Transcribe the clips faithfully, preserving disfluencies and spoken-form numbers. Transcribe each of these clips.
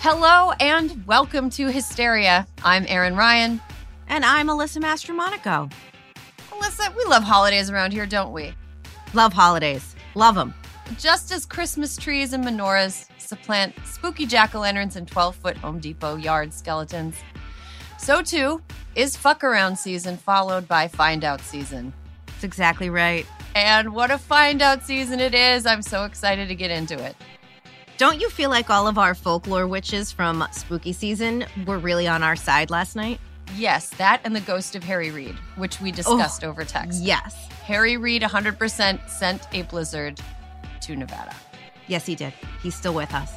Hello and welcome to Hysteria. I'm Erin Ryan. And I'm Alyssa Mastromonaco. Alyssa, we love holidays around here, don't we? Love holidays. Love them. Just as Christmas trees and menorahs supplant spooky jack-o'-lanterns and twelve-foot Home Depot yard skeletons, so too is fuck-around season followed by find-out season. That's exactly right. And what a find-out season it is. I'm so excited to get into it. Don't you feel like all of our folklore witches from spooky season were really on our side last night? Yes, that and the ghost of Harry Reid, which we discussed oh, over text. Yes. Harry Reid one hundred percent sent a blizzard to Nevada. Yes, he did. He's still with us.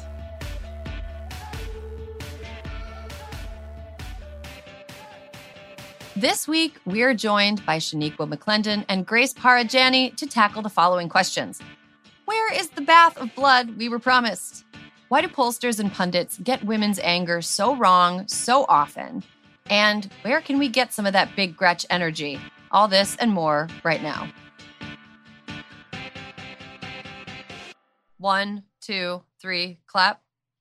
This week, we are joined by Shaniqua McClendon and Grace Parajani to tackle the following questions. Where is the bath of blood we were promised? Why do pollsters and pundits get women's anger so wrong so often? And where can we get some of that big Gretch energy? All this and more right now. One, two, three, clap.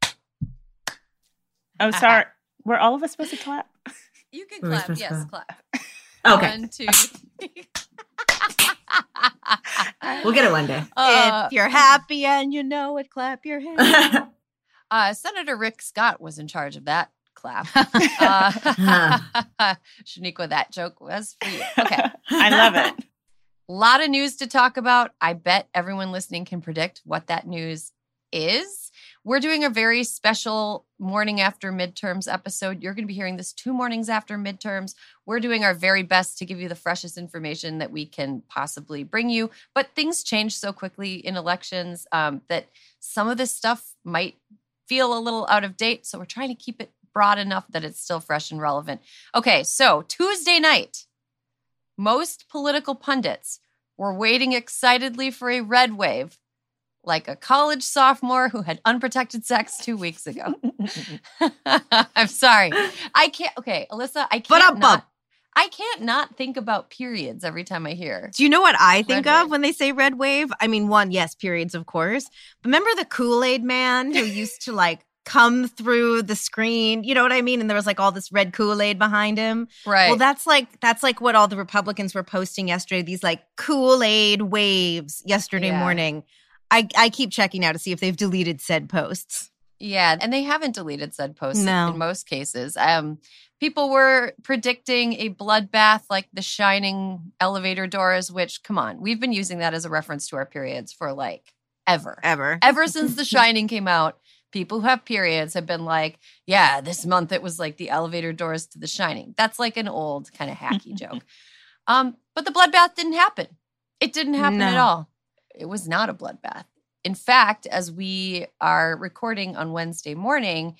Oh, sorry. Were all of us supposed to clap? You can clap. Yes, clap. Okay. One, two, three. We'll get it one day. Uh, if you're happy and you know it, clap your hands. uh, Senator Rick Scott was in charge of that clap. Uh, Shaniqua, that joke was for you. Okay. I love it. A lot of news to talk about. I bet everyone listening can predict what that news is. We're doing a very special morning after midterms episode. You're going to be hearing this two mornings after midterms. We're doing our very best to give you the freshest information that we can possibly bring you. But things change so quickly in elections um, that some of this stuff might feel a little out of date. So we're trying to keep it broad enough that it's still fresh and relevant. Okay, so Tuesday night, most political pundits were waiting excitedly for a red wave, like a college sophomore who had unprotected sex two weeks ago. I'm sorry. I can't. Okay, Alyssa, I can't not, I can't not think about periods every time I hear. Do you know what I think red of wave. when they say red wave? I mean, one, yes, periods, of course. But remember the Kool-Aid man who used to like come through the screen? You know what I mean? And there was like all this red Kool-Aid behind him. Right. Well, that's like that's like what all the Republicans were posting yesterday. These like Kool-Aid waves yesterday Yeah. morning. I, I keep checking now to see if they've deleted said posts. Yeah, and they haven't deleted said posts No. in most cases. Um, people were predicting a bloodbath like the Shining elevator doors, which, come on, we've been using that as a reference to our periods for like ever. Ever. Ever since The Shining came out, people who have periods have been like, yeah, this month it was like the elevator doors to The Shining. That's like an old kind of hacky joke. Um, but the bloodbath didn't happen. It didn't happen No. at all. It was not a bloodbath. In fact, as we are recording on Wednesday morning,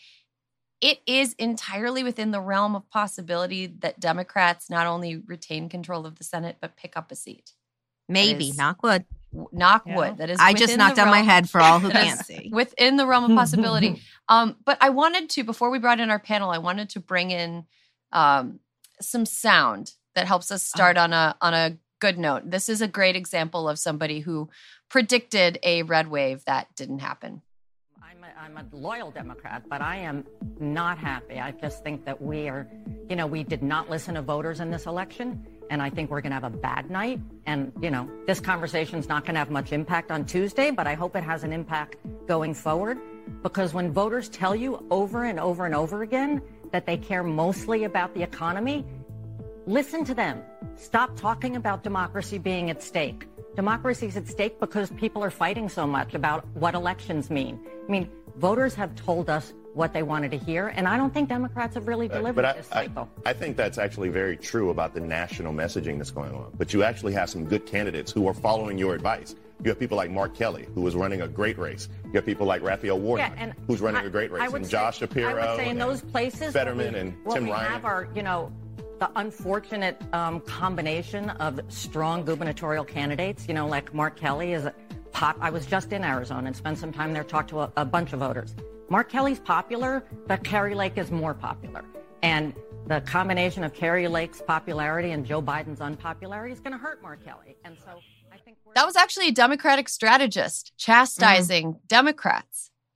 it is entirely within the realm of possibility that Democrats not only retain control of the Senate, but pick up a seat. Maybe. is- Knock wood. Knock Yeah. wood. That is I just within knocked the on my realm- head for all who that can't is see. within the realm of possibility. um, but I wanted to, before we brought in our panel, I wanted to bring in um, some sound that helps us start on a on a good note. This is a great example of somebody who predicted a red wave that didn't happen. I'm a, I'm a loyal Democrat, but I am not happy. I just think that we are, you know, we did not listen to voters in this election, and I think we're going to have a bad night. And, you know, this conversation's not going to have much impact on Tuesday, but I hope it has an impact going forward, because when voters tell you over and over and over again that they care mostly about the economy, listen to them. Stop talking about democracy being at stake. Democracy is at stake because people are fighting so much about what elections mean. I mean, voters have told us what they wanted to hear, and I don't think Democrats have really delivered but I, this cycle. I, I think that's actually very true about the national messaging that's going on. But you actually have some good candidates who are following your advice. You have people like Mark Kelly, who is running a great race. You have people like Raphael Warnock, Yeah, and who's running I- a great race, I would and say- Josh Shapiro, I would say in and those places, Fetterman, what we, and what Tim we Ryan. have are, you know, the unfortunate um, combination of strong gubernatorial candidates. You know, like Mark Kelly is a pop. I was just in Arizona and spent some time there, talked to a, a bunch of voters. Mark Kelly's popular, but Kari Lake is more popular, and the combination of Kari Lake's popularity and Joe Biden's unpopularity is going to hurt Mark Kelly. And so I think we're- That was actually a Democratic strategist chastising mm-hmm. Democrats.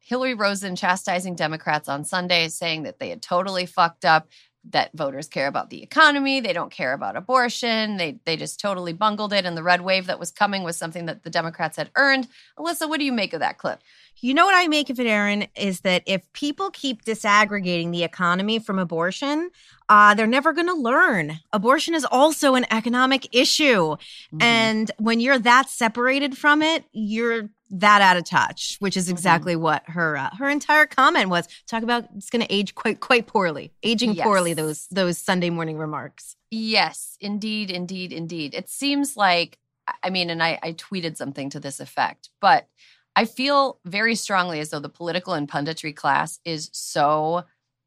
Hillary Rosen chastising Democrats on Sunday, saying that they had totally fucked up, that voters care about the economy. They don't care about abortion. They they just totally bungled it. And the red wave that was coming was something that the Democrats had earned. Alyssa, what do you make of that clip? You know what I make of it, Erin, is that if people keep disaggregating the economy from abortion, uh, they're never going to learn. Abortion is also an economic issue. Mm-hmm. And when you're that separated from it, you're that out of touch, which is exactly mm-hmm. what her uh, her entire comment was. Talk about it's going to age quite quite poorly, aging yes. poorly, those those Sunday morning remarks. Yes, indeed, indeed, indeed. It seems like, I mean, and I, I tweeted something to this effect, but I feel very strongly as though the political and punditry class is so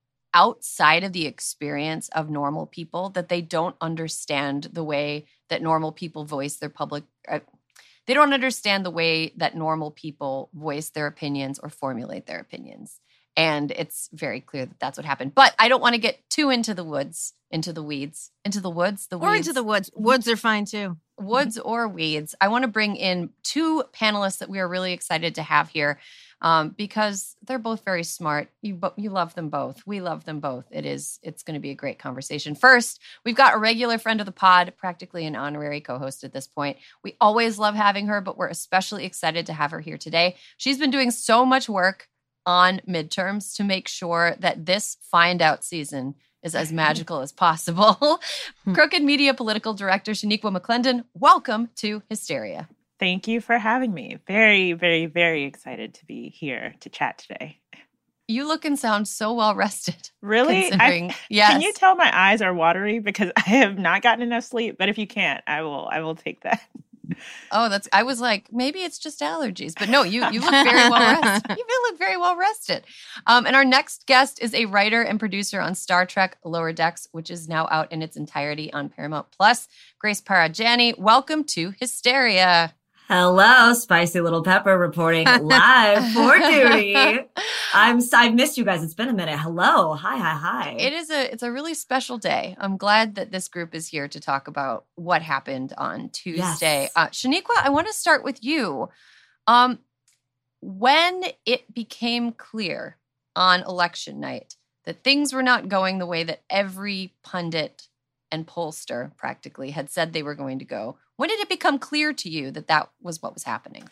outside of the experience of normal people that they don't understand the way that normal people voice their public. Uh, they don't understand the way that normal people voice their opinions or formulate their opinions. And it's very clear that that's what happened. But I don't want to get too into the woods, into the weeds, into the woods, the weeds. Or into the woods. Woods are fine too. Woods or weeds. I want to bring in two panelists that we are really excited to have here um, because they're both very smart. You you love them both. We love them both. It is, it's going to be a great conversation. First, we've got a regular friend of the pod, practically an honorary co-host at this point. We always love having her, but we're especially excited to have her here today. She's been doing so much work on midterms to make sure that this Find Out season is as magical as possible. Crooked Media Political Director Shaniqua McClendon, welcome to Hysteria. Thank you for having me. Very, very, very excited to be here to chat today. You look and sound so well rested. Really? I, yes. Can you tell my eyes are watery because I have not gotten enough sleep? But if you can't, I will. I will take that. Oh, that's, I was like, maybe it's just allergies, but no, you, you look very well rested. You look very well rested. Um, and our next guest is a writer and producer on Star Trek Lower Decks, which is now out in its entirety on Paramount Plus. Grace Parajani, welcome to Hysteria. Hello, Spicy Little Pepper reporting live for duty. I'm I've missed you guys. It's been a minute. Hello. Hi, hi, hi. It is a it's a really special day. I'm glad that this group is here to talk about what happened on Tuesday. Yes. Uh, Shaniqua, I want to start with you. Um, when it became clear on election night that things were not going the way that every pundit and pollster practically had said they were going to go, when did it become clear to you that that was what was happening?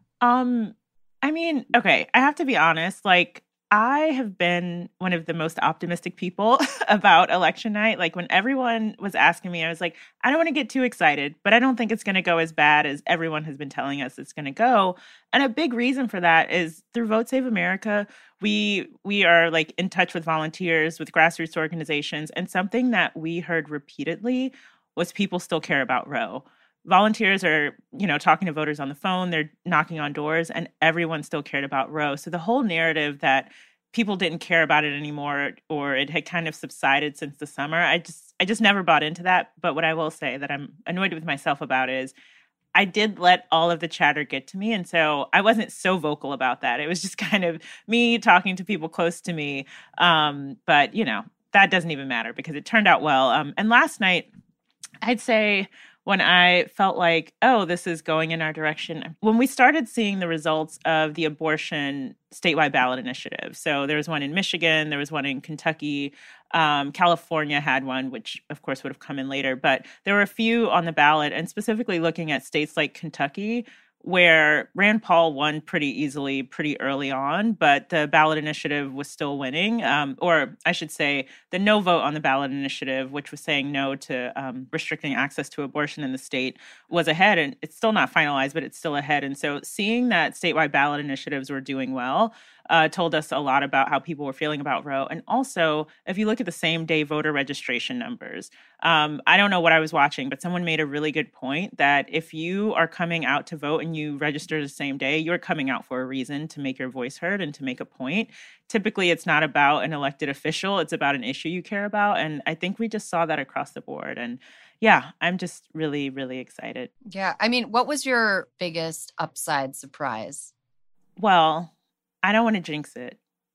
Um, I mean, okay, I have to be honest. Like, I have been one of the most optimistic people about election night. Like, when everyone was asking me, I was like, I don't want to get too excited, but I don't think it's going to go as bad as everyone has been telling us it's going to go. And a big reason for that is through Vote Save America, we we are like in touch with volunteers, with grassroots organizations, and something that we heard repeatedly was people still care about Roe. Volunteers are, you know, talking to voters on the phone, they're knocking on doors, and everyone still cared about Roe. So the whole narrative that people didn't care about it anymore or it had kind of subsided since the summer, I just I just never bought into that. But what I will say that I'm annoyed with myself about is I did let all of the chatter get to me. And so I wasn't so vocal about that. It was just kind of me talking to people close to me. Um, but, you know, that doesn't even matter because it turned out well. Um, and last night, I'd say when I felt like, oh, this is going in our direction, when we started seeing the results of the abortion statewide ballot initiative. So there was one in Michigan, there was one in Kentucky, um, California had one, which of course would have come in later, but there were a few on the ballot, and specifically looking at states like Kentucky, where Rand Paul won pretty easily pretty early on, but the ballot initiative was still winning. Um, or I should say the no vote on the ballot initiative, which was saying no to um, restricting access to abortion in the state, was ahead. And it's still not finalized, but it's still ahead. And so seeing that statewide ballot initiatives were doing well uh, told us a lot about how people were feeling about Roe. And also, if you look at the same day voter registration numbers, um, I don't know what I was watching, but someone made a really good point that if you are coming out to vote and you register the same day, you're coming out for a reason, to make your voice heard and to make a point. Typically, it's not about an elected official. It's about an issue you care about. And I think we just saw that across the board. And yeah, I'm just really, really excited. Yeah. I mean, what was your biggest upside surprise? Well, I don't want to jinx it,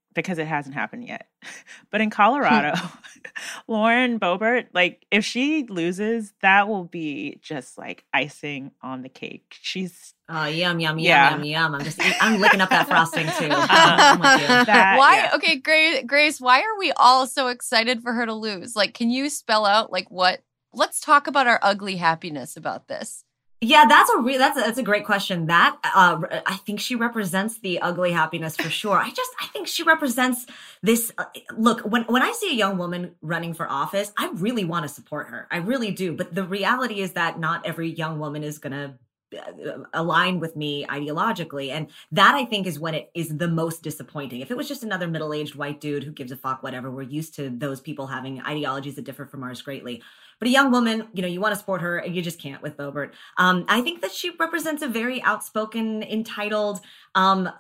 because it hasn't happened yet. But in Colorado, Lauren Boebert, like if she loses, that will be just like icing on the cake. She's Oh, yum, yum, yum, Yeah. yum, yum. I'm just, eat, I'm licking up that frosting too. Uh, I'm with you. that, Why? yeah. Okay, Grace, Grace, why are we all so excited for her to lose? Like, can you spell out like what? Let's talk about our ugly happiness about this. Yeah, that's a re- that's a, that's a great question. That uh, I think she represents the ugly happiness for sure. I just I think she represents this. Uh, look, when when I see a young woman running for office, I really want to support her. I really do. But the reality is that not every young woman is going to align with me ideologically. And that I think is when it is the most disappointing. If it was just another middle-aged white dude who gives a fuck, whatever, we're used to those people having ideologies that differ from ours greatly. But a young woman, you know, you want to support her, and you just can't with Boebert. Um, I think that she represents a very outspoken, entitled, um,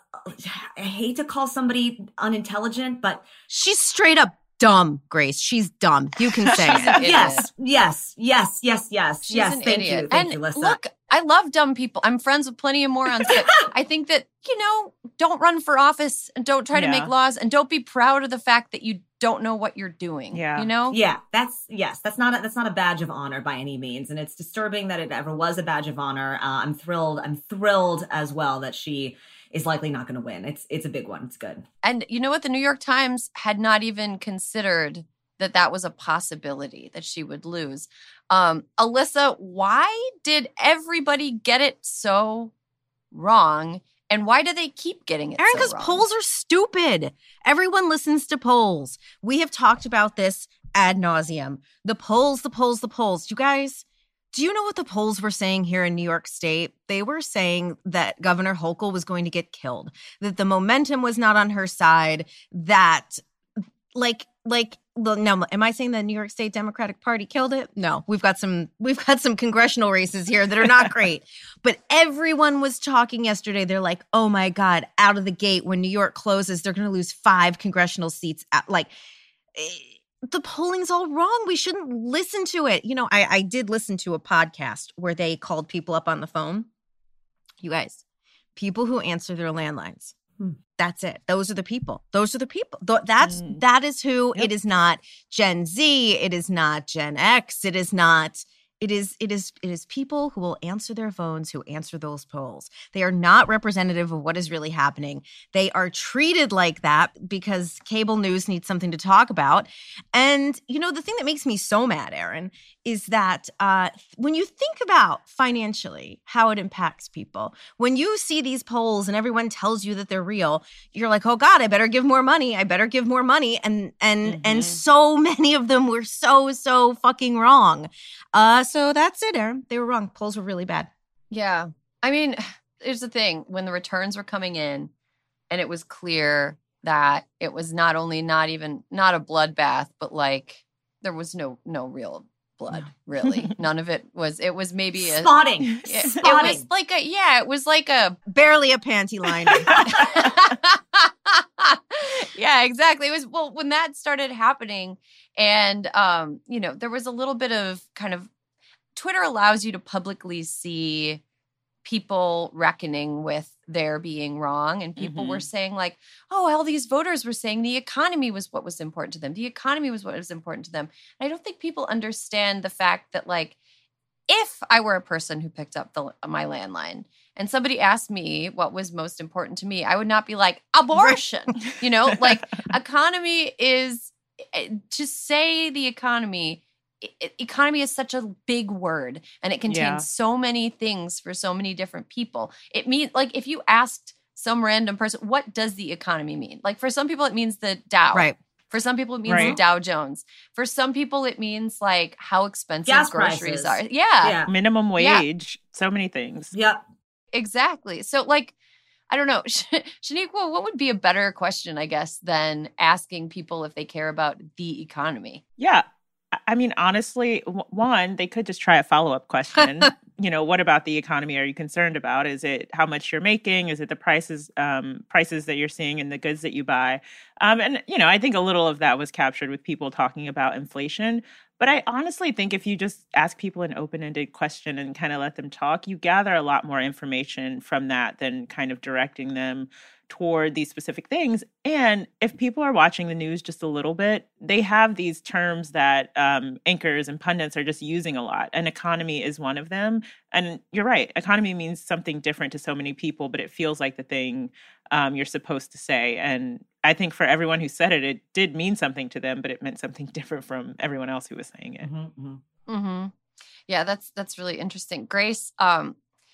I hate to call somebody unintelligent, but She's straight up dumb, Grace. She's dumb. You can say She's an it. idiot. yes, yes, yes, yes, yes, She's yes. an Thank idiot. you, thank and you, Lissa. look, I love dumb people. I'm friends with plenty of morons, but I think that, you know, don't run for office and don't try to Yeah. make laws and don't be proud of the fact that you don't know what you're doing. Yeah. You know? Yeah, that's yes, that's not a, that's not a badge of honor by any means, and it's disturbing that it ever was a badge of honor. Uh, I'm thrilled. I'm thrilled as well that she is likely not going to win. It's it's a big one. It's good. And you know what? The New York Times had not even considered that that was a possibility that she would lose. Um, Alyssa, why did everybody get it so wrong? And why do they keep getting it Aaron, so because wrong? polls are stupid. Everyone listens to polls. We have talked about this ad nauseum. The polls, the polls, the polls. You guys, do you know what the polls were saying here in New York State? They were saying that Governor Hochul was going to get killed, that the momentum was not on her side, that like, like, no, am I saying the New York State Democratic Party killed it? No, we've got some, we've got some congressional races here that are not great. But everyone was talking yesterday. They're like, oh my God, out of the gate, when New York closes, they're going to lose five congressional seats. At, like, eh, the polling's all wrong. We shouldn't listen to it. You know, I, I did listen to a podcast where they called people up on the phone. You guys, people who answer their landlines. Hmm. That's it. Those are the people. Those are the people. Th- That's Mm. that is who. Yep. It is not Gen Z. It is not Gen X. It is not. It is. It is. It is people who will answer their phones, who answer those polls. They are not representative of what is really happening. They are treated like that because cable news needs something to talk about. And you know, the thing that makes me so mad, Aaron, is that uh, when you think about financially how it impacts people, when you see these polls and everyone tells you that they're real, you're like, oh God, I better give more money. I better give more money. And and Mhm. and so many of them were so, so fucking wrong. Uh, so that's it, Aaron. They were wrong. Polls were really bad. Yeah. I mean, here's the thing. When the returns were coming in and it was clear that it was not only not even, not a bloodbath, but like there was no, no real blood, really. None of it was, it was maybe a, Spotting, it, it spotting. was like a, yeah, it was like a, Barely a panty lining. yeah, exactly. It was, well, when that started happening and, um, you know, there was a little bit of kind of, Twitter allows you to publicly see people reckoning with their being wrong. And people Mhm. were saying like, oh, all these voters were saying the economy was what was important to them. The economy was what was important to them. And I don't think people understand the fact that like, if I were a person who picked up the, my landline and somebody asked me what was most important to me, I would not be like, abortion. You know, like economy is, to say the economy, e- economy is such a big word and it contains Yeah. so many things for so many different people. It means like if you asked some random person, what does the economy mean? Like for some people, it means the Dow. Right. For some people, it means Right. the Dow Jones. For some people, it means like how expensive Gas groceries prices. are. Yeah, Yeah. Minimum Yeah. wage, so many things. Yep. exactly. So like, I don't know. Shaniqua, what would be a better question, I guess, than asking people if they care about the economy? Yeah. I- I mean, honestly, w- one, they could just try a follow up question. You know, what about the economy are you concerned about? Is it how much you're making? Is it the prices um, prices that you're seeing in the goods that you buy? Um, and, you know, I think a little of that was captured with people talking about inflation. But I honestly think if you just ask people an open-ended question and kind of let them talk, you gather a lot more information from that than kind of directing them toward these specific things. And if people are watching the news just a little bit, they have these terms that um, anchors and pundits are just using a lot. And economy is one of them. And you're right. Economy means something different to so many people, but it feels like the thing um, you're supposed to say. And I think for everyone who said it, it did mean something to them, but it meant something different from everyone else who was saying it. Mm-hmm. Mm-hmm. Yeah, that's that's really interesting. Grace, um,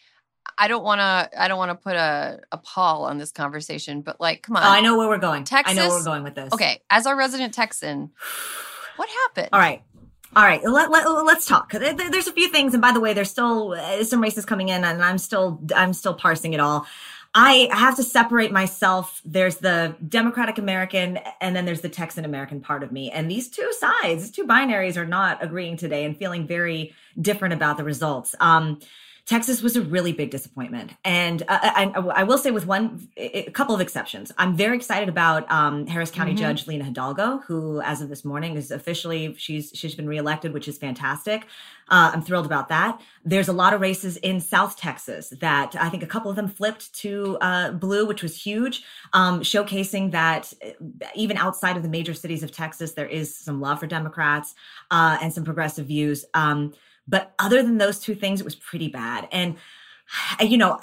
I don't want to. I don't want to put a, a pall on this conversation, but like, come on. Oh, I know where we're going. Texas? I know where we're going with this. Okay, as our resident Texan, what happened? All right. All right. Let, let, let's talk. There's a few things. And by the way, there's still uh, some races coming in and I'm still, I'm still parsing it all. I have to separate myself. There's the Democratic American and then there's the Texan American part of me. And these two sides, these two binaries are not agreeing today and feeling very different about the results. Um, Texas was a really big disappointment. And uh, I, I will say with one, a couple of exceptions, I'm very excited about um, Harris County mm-hmm. Judge Lina Hidalgo, who as of this morning is officially, she's she's been reelected, which is fantastic. Uh, I'm thrilled about that. There's a lot of races in South Texas that I think a couple of them flipped to uh, blue, which was huge, um, showcasing that even outside of the major cities of Texas, there is some love for Democrats uh, and some progressive views. Um, But other than those two things, it was pretty bad. And, you know,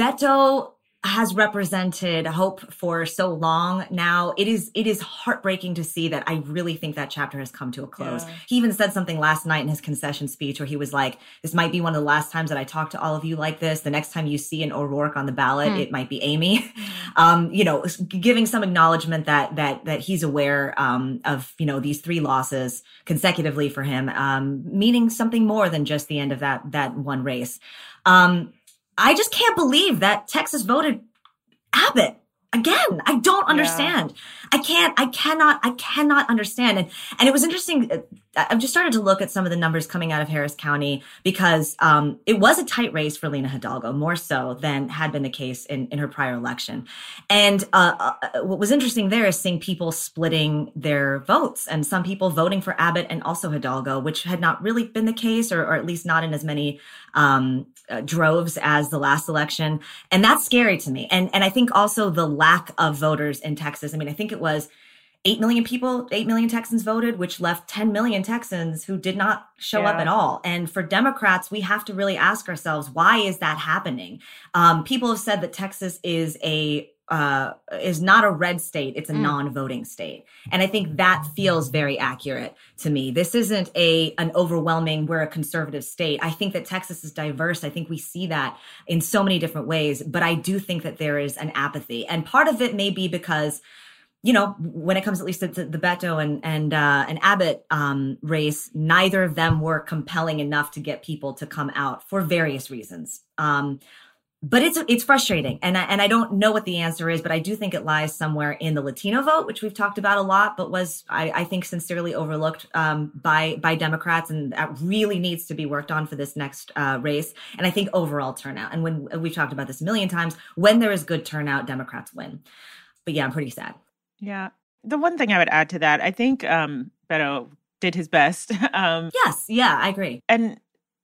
Beto has represented hope for so long now. It is it is heartbreaking to see that. I really think that chapter has come to a close. Yeah. He even said something last night in his concession speech where he was like, this might be one of the last times that I talk to all of you like this. The next time you see an O'Rourke on the ballot, mm. it might be Amy. um, you know, giving some acknowledgement that that that he's aware um, of, you know, these three losses consecutively for him, um, meaning something more than just the end of that that one race. Um, I just can't believe that Texas voted Abbott again. I don't understand. Yeah. I can't, I cannot, I cannot understand. And, and it was interesting. I've just started to look at some of the numbers coming out of Harris County because um, it was a tight race for Lina Hidalgo, more so than had been the case in, in her prior election. And uh, uh, what was interesting there is seeing people splitting their votes and some people voting for Abbott and also Hidalgo, which had not really been the case, or, or at least not in as many um, uh, droves as the last election. And that's scary to me. And, and I think also the lack of voters in Texas. I mean, I think it was eight million people, eight million Texans voted, which left ten million Texans who did not show yeah. up at all. And for Democrats, we have to really ask ourselves, why is that happening? Um, people have said that Texas is a uh, is not a red state. It's a mm. non-voting state. And I think that feels very accurate to me. This isn't a an overwhelming, we're a conservative state. I think that Texas is diverse. I think we see that in so many different ways. But I do think that there is an apathy. And part of it may be because, you know, when it comes at least to the Beto and and uh, and Abbott um, race, neither of them were compelling enough to get people to come out for various reasons. Um, but it's it's frustrating, and I, and I don't know what the answer is, but I do think it lies somewhere in the Latino vote, which we've talked about a lot, but was I, I think sincerely overlooked um, by by Democrats, and that really needs to be worked on for this next uh, race. And I think overall turnout, and when we've talked about this a million times, when there is good turnout, Democrats win. But yeah, I'm pretty sad. Yeah. The one thing I would add to that, I think um, Beto did his best. um, yes. Yeah, I agree. And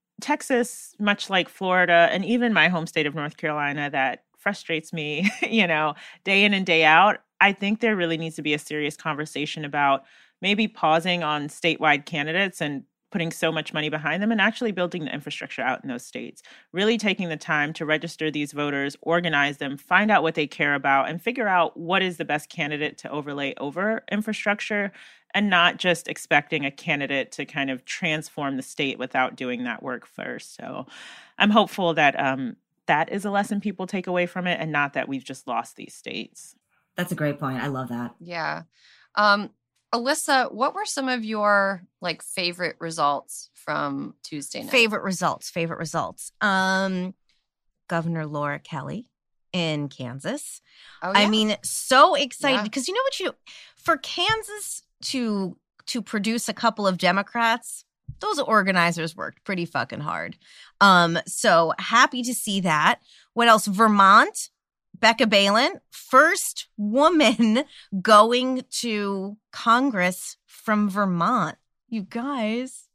Texas, much like Florida and even my home state of North Carolina, that frustrates me, you know, day in and day out. I think there really needs to be a serious conversation about maybe pausing on statewide candidates and putting so much money behind them and actually building the infrastructure out in those states, really taking the time to register these voters, organize them, find out what they care about, and figure out what is the best candidate to overlay over infrastructure, and not just expecting a candidate to kind of transform the state without doing that work first. So I'm hopeful that um, that is a lesson people take away from it, and not that we've just lost these states. That's a great point. I love that. Yeah. Um, Alyssa, what were some of your like favorite results from Tuesday night? Favorite results, favorite results. Um, Governor Laura Kelly in Kansas. Oh, yeah. I mean, so excited Yeah. because you know what you for Kansas to to produce a couple of Democrats, those organizers worked pretty fucking hard. Um, so happy to see that. What else? Vermont. Becca Balin, first woman going to Congress from Vermont. You guys.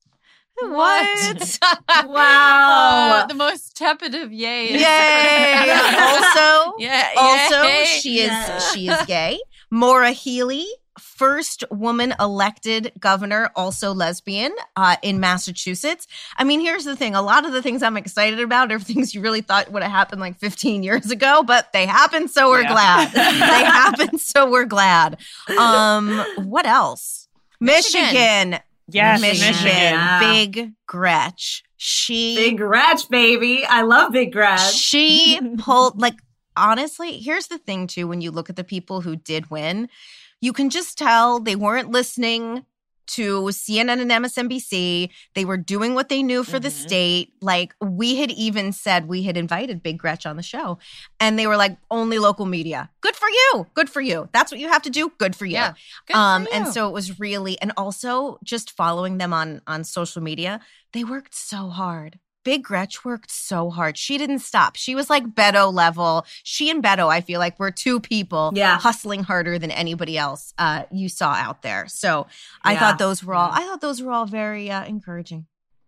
What? Wow. Uh, the most tepid of yays. Yay! also, Yeah. also, yay. she is Yeah. she is gay. Maura Healey, first woman elected governor, also lesbian, uh, in Massachusetts. I mean, here's the thing: a lot of the things I'm excited about are things you really thought would have happened like fifteen years ago, but they happened, so we're Yeah. glad. They happened, so we're glad. Um, what else? Michigan. Michigan. Yes, Michigan. Michigan. Yeah. Big Gretch. She Big Gretch, baby. I love Big Gretch. She pulled, like, honestly, here's the thing, too, when you look at the people who did win, you can just tell they weren't listening to C N N and M S N B C. They were doing what they knew for the Mhm. state. Like, we had even said we had invited Big Gretch on the show, and they were like, only local media. Good for you. Good for you. That's what you have to do. Good for you. Yeah. Good for um, you. And so it was really, and also just following them on on social media, they worked so hard. Big Gretch worked so hard. She didn't stop. She was like Beto level. She and Beto, I feel like, were two people Yeah. hustling harder than anybody else uh, you saw out there. So I Yeah. thought those were all. Yeah. I thought those were all very uh, encouraging.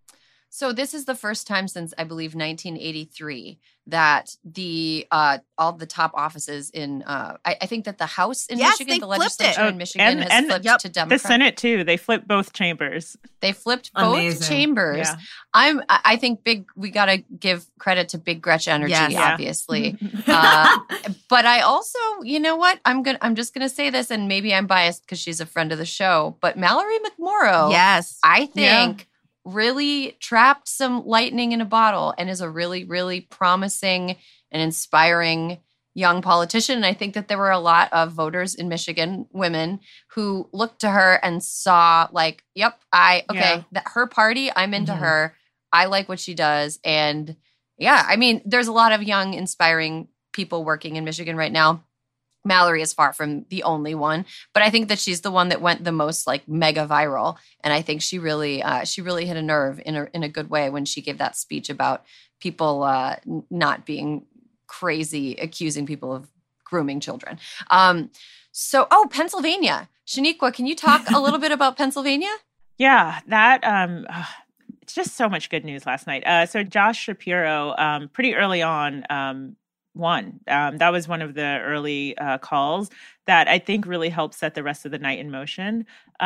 So this is the first time since I believe nineteen eighty-three that the uh, all the top offices in uh, I, I think that the House in Yes, Michigan, they the flipped it. legislature Oh, in Michigan and- has and- flipped yep, to The Democrat. Senate too. They flipped both chambers. They flipped both Amazing. chambers. Yeah. I'm. I I think big. We got to give credit to Big Gretch Energy, Yes. Yeah. obviously. Uh, But I also, you know what? I'm gonna. I'm just gonna say this, and maybe I'm biased because she's a friend of the show. But Mallory McMorrow, Yes. I Yeah. think, really trapped some lightning in a bottle, and is a really, really promising and inspiring young politician. And I think that there were a lot of voters in Michigan, women, who looked to her and saw, like, yep, I okay, Yeah. that her party, I'm into Mhm. her. I like what she does, and yeah, I mean, there's a lot of young, inspiring people working in Michigan right now. Mallory is far from the only one, but I think that she's the one that went the most like mega viral, and I think she really, uh, she really hit a nerve in a in a good way when she gave that speech about people uh, n- not being crazy, accusing people of grooming children. Um, so, oh, Pennsylvania, Shaniqua, can you talk a little bit about Pennsylvania? Yeah, that um ugh, it's just so much good news last night. Uh so Josh Shapiro um pretty early on um won. Um that was one of the early uh calls that I think really helped set the rest of the night in motion.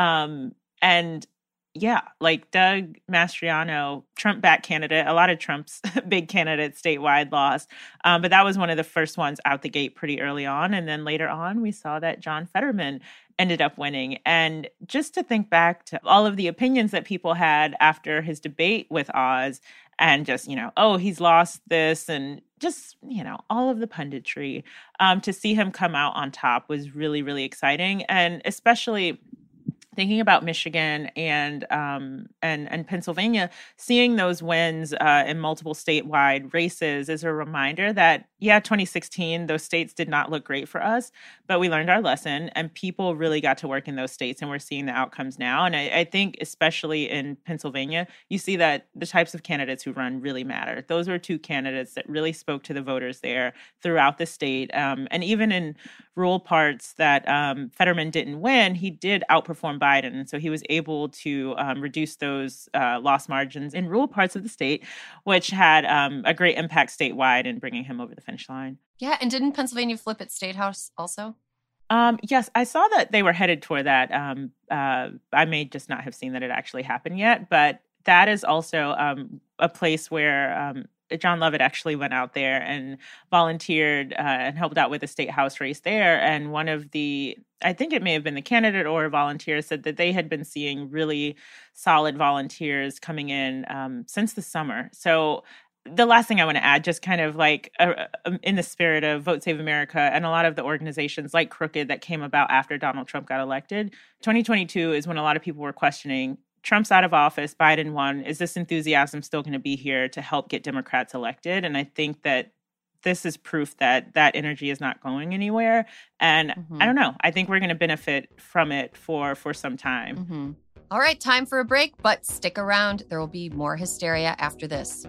Um and yeah, like Doug Mastriano, Trump back candidate, a lot of Trump's big candidates statewide lost. Um, but that was one of the first ones out the gate pretty early on. And then later on, we saw that John Fetterman ended up winning. And just to think back to all of the opinions that people had after his debate with Oz, and just, you know, oh, he's lost this, and just, you know, all of the punditry, um, to see him come out on top was really, really exciting. And especially thinking about Michigan and um, and and Pennsylvania, seeing those wins uh, in multiple statewide races is a reminder that, yeah, twenty sixteen, those states did not look great for us, but we learned our lesson, and people really got to work in those states, and we're seeing the outcomes now. And I, I think especially in Pennsylvania, you see that the types of candidates who run really matter. Those were two candidates that really spoke to the voters there throughout the state, um, and even in rural parts that um, Fetterman didn't win, he did outperform Biden. And so he was able to um, reduce those uh, loss margins in rural parts of the state, which had um, a great impact statewide in bringing him over the finish line. Yeah, and didn't Pennsylvania flip its state house also? Um, yes, I saw that they were headed toward that. Um, uh, I may just not have seen that it actually happened yet, but that is also um, a place where um, John Lovett actually went out there and volunteered uh, and helped out with the state house race there. And one of the, I think it may have been the candidate or a volunteer, said that they had been seeing really solid volunteers coming in um, since the summer. So the last thing I want to add, just kind of like uh, in the spirit of Vote Save America and a lot of the organizations like Crooked that came about after Donald Trump got elected, twenty twenty-two is when a lot of people were questioning, Trump's out of office, Biden won. Is this enthusiasm still going to be here to help get Democrats elected? And I think that this is proof that that energy is not going anywhere. And Mhm. I don't know, I think we're going to benefit from it for, for some time. Mm-hmm. All right, time for a break, but stick around. There will be more hysteria after this.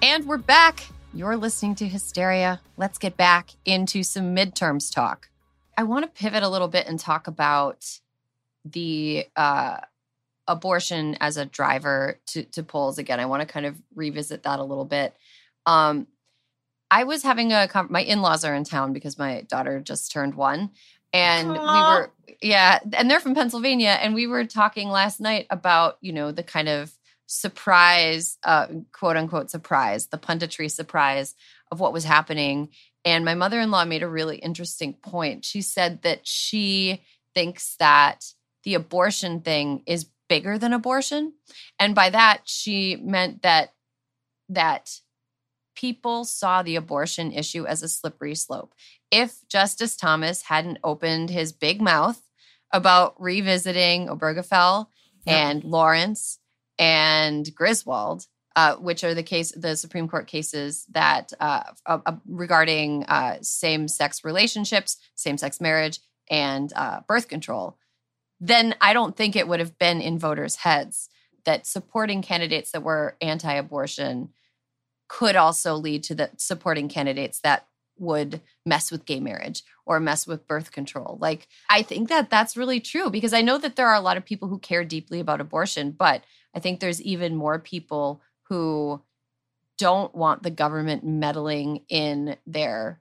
And we're back. You're listening to Hysteria. Let's get back into some midterms talk. I want to pivot a little bit and talk about the uh, abortion as a driver to, to polls again. I want to kind of revisit that a little bit. Um, I was having a – my in-laws are in town because my daughter just turned one. And Aww. we were – yeah, and they're from Pennsylvania. And we were talking last night about, you know, the kind of – surprise, uh, quote unquote, surprise, the punditry surprise of what was happening. And my mother-in-law made a really interesting point. She said that she thinks that the abortion thing is bigger than abortion. And by that, she meant that, that people saw the abortion issue as a slippery slope. If Justice Thomas hadn't opened his big mouth about revisiting Obergefell yeah. and Lawrence and Griswold, uh, which are the case, the Supreme Court cases that uh, uh, regarding uh, same-sex relationships, same-sex marriage, and uh, birth control, then I don't think it would have been in voters' heads that supporting candidates that were anti-abortion could also lead to the supporting candidates that would mess with gay marriage or mess with birth control. Like, I think that that's really true because I know that there are a lot of people who care deeply about abortion, but I think there's even more people who don't want the government meddling in their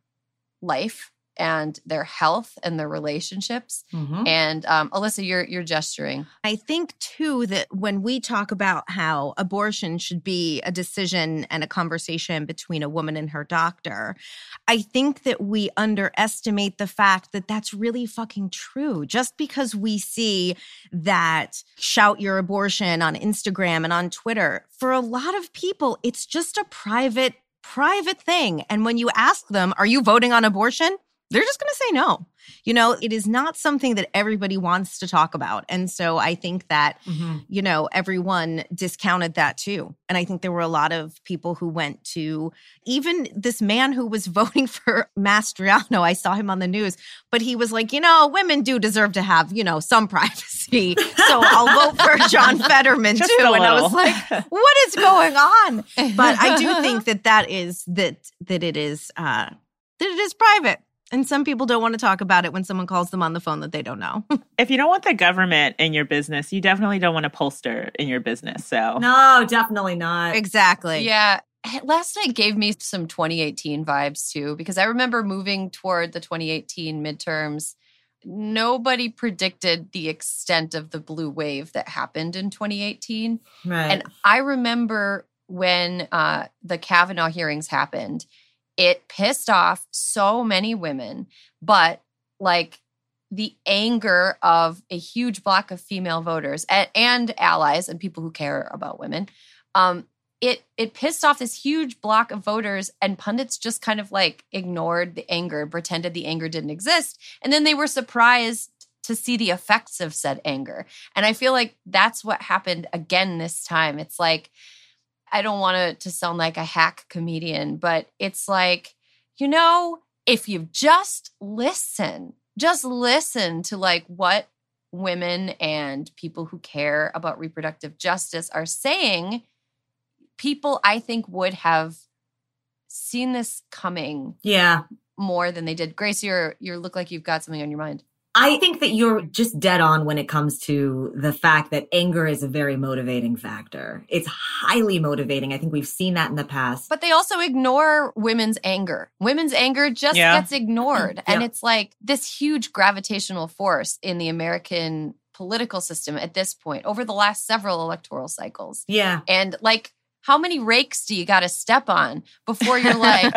life and their health and their relationships. Mm-hmm. And um, Alyssa, you're you're gesturing. I think, too, that when we talk about how abortion should be a decision and a conversation between a woman and her doctor, I think that we underestimate the fact that that's really fucking true. Just because we see that shout your abortion on Instagram and on Twitter, for a lot of people, it's just a private, private thing. And when you ask them, are you voting on abortion? They're just going to say no. You know, it is not something that everybody wants to talk about. And so I think that, mm-hmm. you know, everyone discounted that too. And I think there were a lot of people who went to even this man who was voting for Mastriano. I saw him on the news, but he was like, you know, women do deserve to have, you know, some privacy. So I'll vote for John Fetterman Just too. And I was like, what is going on? But I do think that that is, that, that it is, uh, that it is private. And some people don't want to talk about it when someone calls them on the phone that they don't know. If you don't want the government in your business, you definitely don't want a pollster in your business. So no, definitely not. Exactly. Yeah. Last night gave me some twenty eighteen vibes too, because I remember moving toward the twenty eighteen midterms. Nobody predicted the extent of the blue wave that happened in twenty eighteen. Right. And I remember when uh, the Kavanaugh hearings happened, it pissed off so many women, but like the anger of a huge block of female voters and, and allies and people who care about women, um, it it pissed off this huge block of voters, and pundits just kind of like ignored the anger, pretended the anger didn't exist, and then they were surprised to see the effects of said anger. And I feel like that's what happened again this time. It's like, I don't want it to sound like a hack comedian, but it's like, you know, if you just listen, just listen to like what women and people who care about reproductive justice are saying, people I think would have seen this coming yeah. more than they did. Grace, you're, you look like you've got something on your mind. I think that you're just dead on when it comes to the fact that anger is a very motivating factor. It's highly motivating. I think we've seen that in the past. But they also ignore women's anger. Women's anger just yeah. gets ignored. yeah. And it's like this huge gravitational force in the American political system at this point over the last several electoral cycles. Yeah. And like, how many rakes do you got to step on before you're like,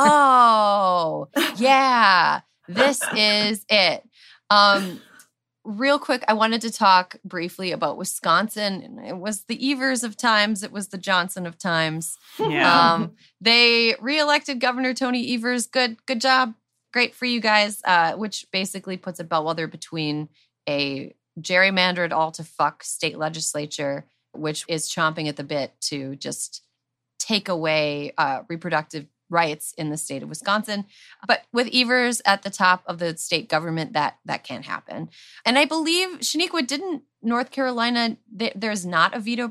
oh, yeah, this is it. Um, real quick, I wanted to talk briefly about Wisconsin. It was the Evers of times. It was the Johnson of times. Yeah. Um, they reelected Governor Tony Evers. Good, good job. Great for you guys. Uh, which basically puts a bellwether between a gerrymandered all to fuck state legislature, which is chomping at the bit to just take away uh, reproductive rights in the state of Wisconsin. But with Evers at the top of the state government, that that can't happen. And I believe, Shaniqua, didn't North Carolina, th- there's not a veto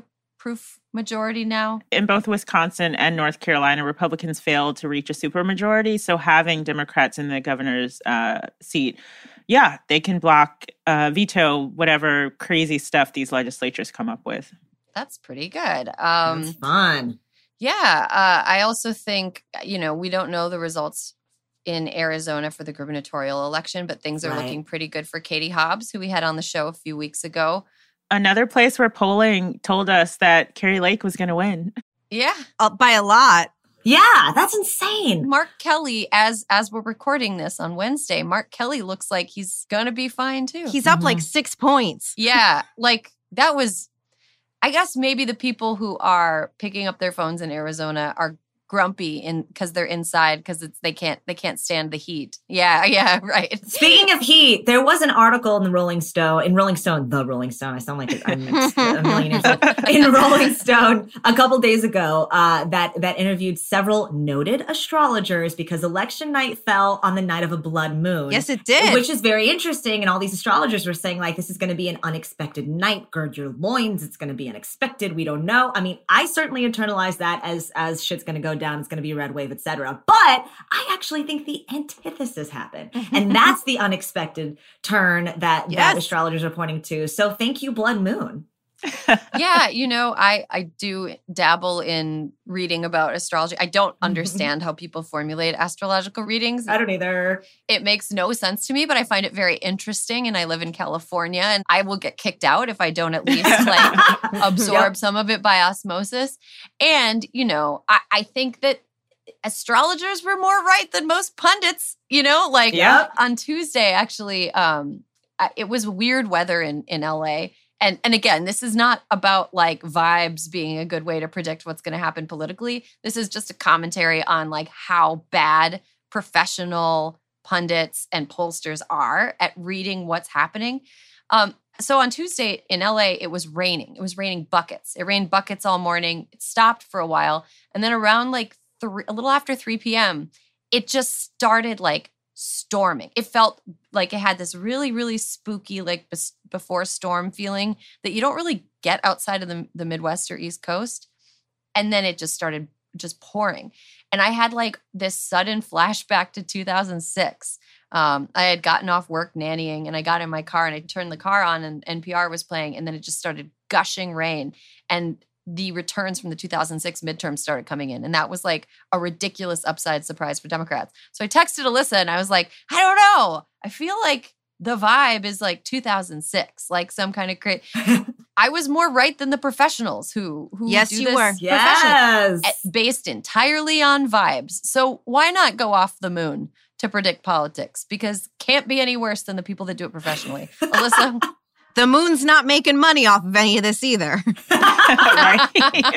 proof majority now? In both Wisconsin and North Carolina, Republicans failed to reach a supermajority. So having Democrats in the governor's uh, seat, yeah, they can block, uh, veto whatever crazy stuff these legislatures come up with. That's pretty good. Um, That's fun. Yeah. Uh, I also think, you know, we don't know the results in Arizona for the gubernatorial election, but things are Right. looking pretty good for Katie Hobbs, who we had on the show a few weeks ago. Another place where polling told us that Carrie Lake was going to win. Yeah. Uh, by a lot. Yeah, that's insane. Mark Kelly, as as we're recording this on Wednesday, Mark Kelly looks like he's going to be fine too. He's up Mhm. like six points. Yeah, like that was, I guess maybe the people who are picking up their phones in Arizona are grumpy in because they're inside because it's they can't they can't stand the heat. Yeah, yeah, right. Speaking of heat, there was an article in the Rolling Stone, in Rolling Stone, the Rolling Stone. I sound like I'm a million years old. In Rolling Stone a couple days ago uh, that that interviewed several noted astrologers because election night fell on the night of a blood moon. Yes, it did. Which is very interesting. And all these astrologers were saying, like, this is going to be an unexpected night. Gird your loins. It's going to be unexpected. We don't know. I mean, I certainly internalized that as as shit's going to go down. It's going to be a red wave, et cetera. But I actually think the antithesis happened. And that's the unexpected turn that, Yes. that astrologers are pointing to. So thank you, blood moon. Yeah, you know, I I do dabble in reading about astrology. I don't understand how people formulate astrological readings. I don't either. It makes no sense to me, but I find it very interesting. And I live in California, and I will get kicked out if I don't at least like absorb Yep. some of it by osmosis. And, you know, I, I think that astrologers were more right than most pundits, you know, like Yep. on Tuesday, actually, um, I- it was weird weather in, in L A. And, and again, this is not about like vibes being a good way to predict what's going to happen politically. This is just a commentary on like how bad professional pundits and pollsters are at reading what's happening. Um, so on Tuesday in L A, it was raining. It was raining buckets. It rained buckets all morning. It stopped for a while. And then around like three, a little after three p.m., it just started like storming. It felt like it had this really, really spooky, like bes- before storm feeling that you don't really get outside of the, the Midwest or East Coast. And then it just started just pouring. And I had like this sudden flashback to two thousand six. Um, I had gotten off work nannying and I got in my car and I turned the car on and N P R was playing. And then it just started gushing rain. And the returns from the two thousand six midterms started coming in. And that was like a ridiculous upside surprise for Democrats. So I texted Alyssa and I was like, I don't know. I feel like the vibe is like two thousand six, like some kind of crazy. I was more right than the professionals who, who Yes, do you this were. professionally, Yes. eh, based entirely on vibes. So why not go off the moon to predict politics? Because can't be any worse than the people that do it professionally. Alyssa? The moon's not making money off of any of this either. Right?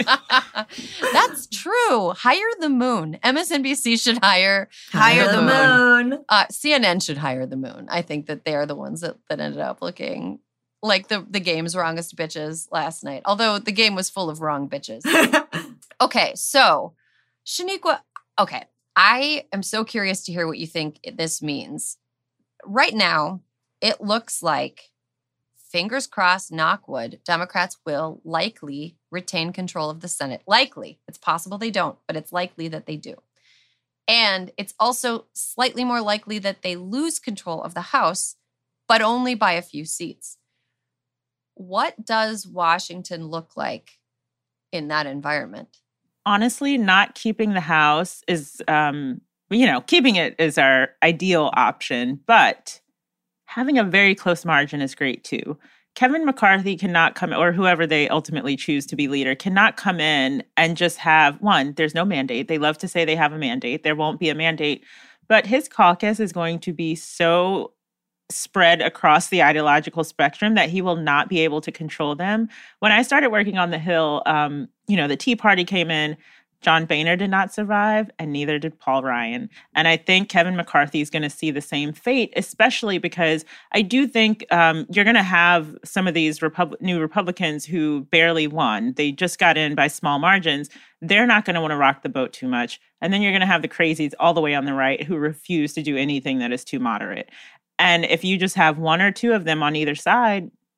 That's true. Hire the moon. M S N B C should hire Hire the the moon. Uh, C N N should hire the moon. I think that they are the ones that, that ended up looking like the, the game's wrongest bitches last night. Although the game was full of wrong bitches. Okay, so Shaniqua, okay, I am so curious to hear what you think this means. Right now, it looks like, fingers crossed, knock wood, Democrats will likely retain control of the Senate. Likely. It's possible they don't, but it's likely that they do. And it's also slightly more likely that they lose control of the House, but only by a few seats. What does Washington look like in that environment? Honestly, not keeping the House is, um, you know, keeping it is our ideal option, but having a very close margin is great too. Kevin McCarthy cannot come, or whoever they ultimately choose to be leader, cannot come in and just have, one, there's no mandate. They love to say they have a mandate. There won't be a mandate. But his caucus is going to be so spread across the ideological spectrum that he will not be able to control them. When I started working on the Hill, um, you know, the Tea Party came in. John Boehner did not survive, and neither did Paul Ryan. And I think Kevin McCarthy is going to see the same fate, especially because I do think um, you're going to have some of these Repub- new Republicans who barely won. They just got in by small margins. They're not going to want to rock the boat too much. And then you're going to have the crazies all the way on the right who refuse to do anything that is too moderate. And if you just have one or two of them on either side,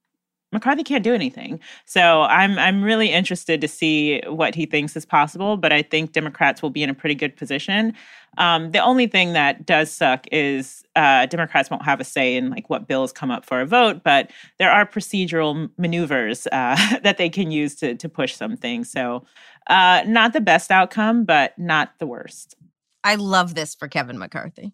McCarthy can't do anything. So I'm I'm really interested to see what he thinks is possible, but I think Democrats will be in a pretty good position. Um, the only thing that does suck is uh, Democrats won't have a say in like what bills come up for a vote, but there are procedural maneuvers uh, that they can use to to push some things. So uh, not the best outcome, but not the worst. I love this for Kevin McCarthy.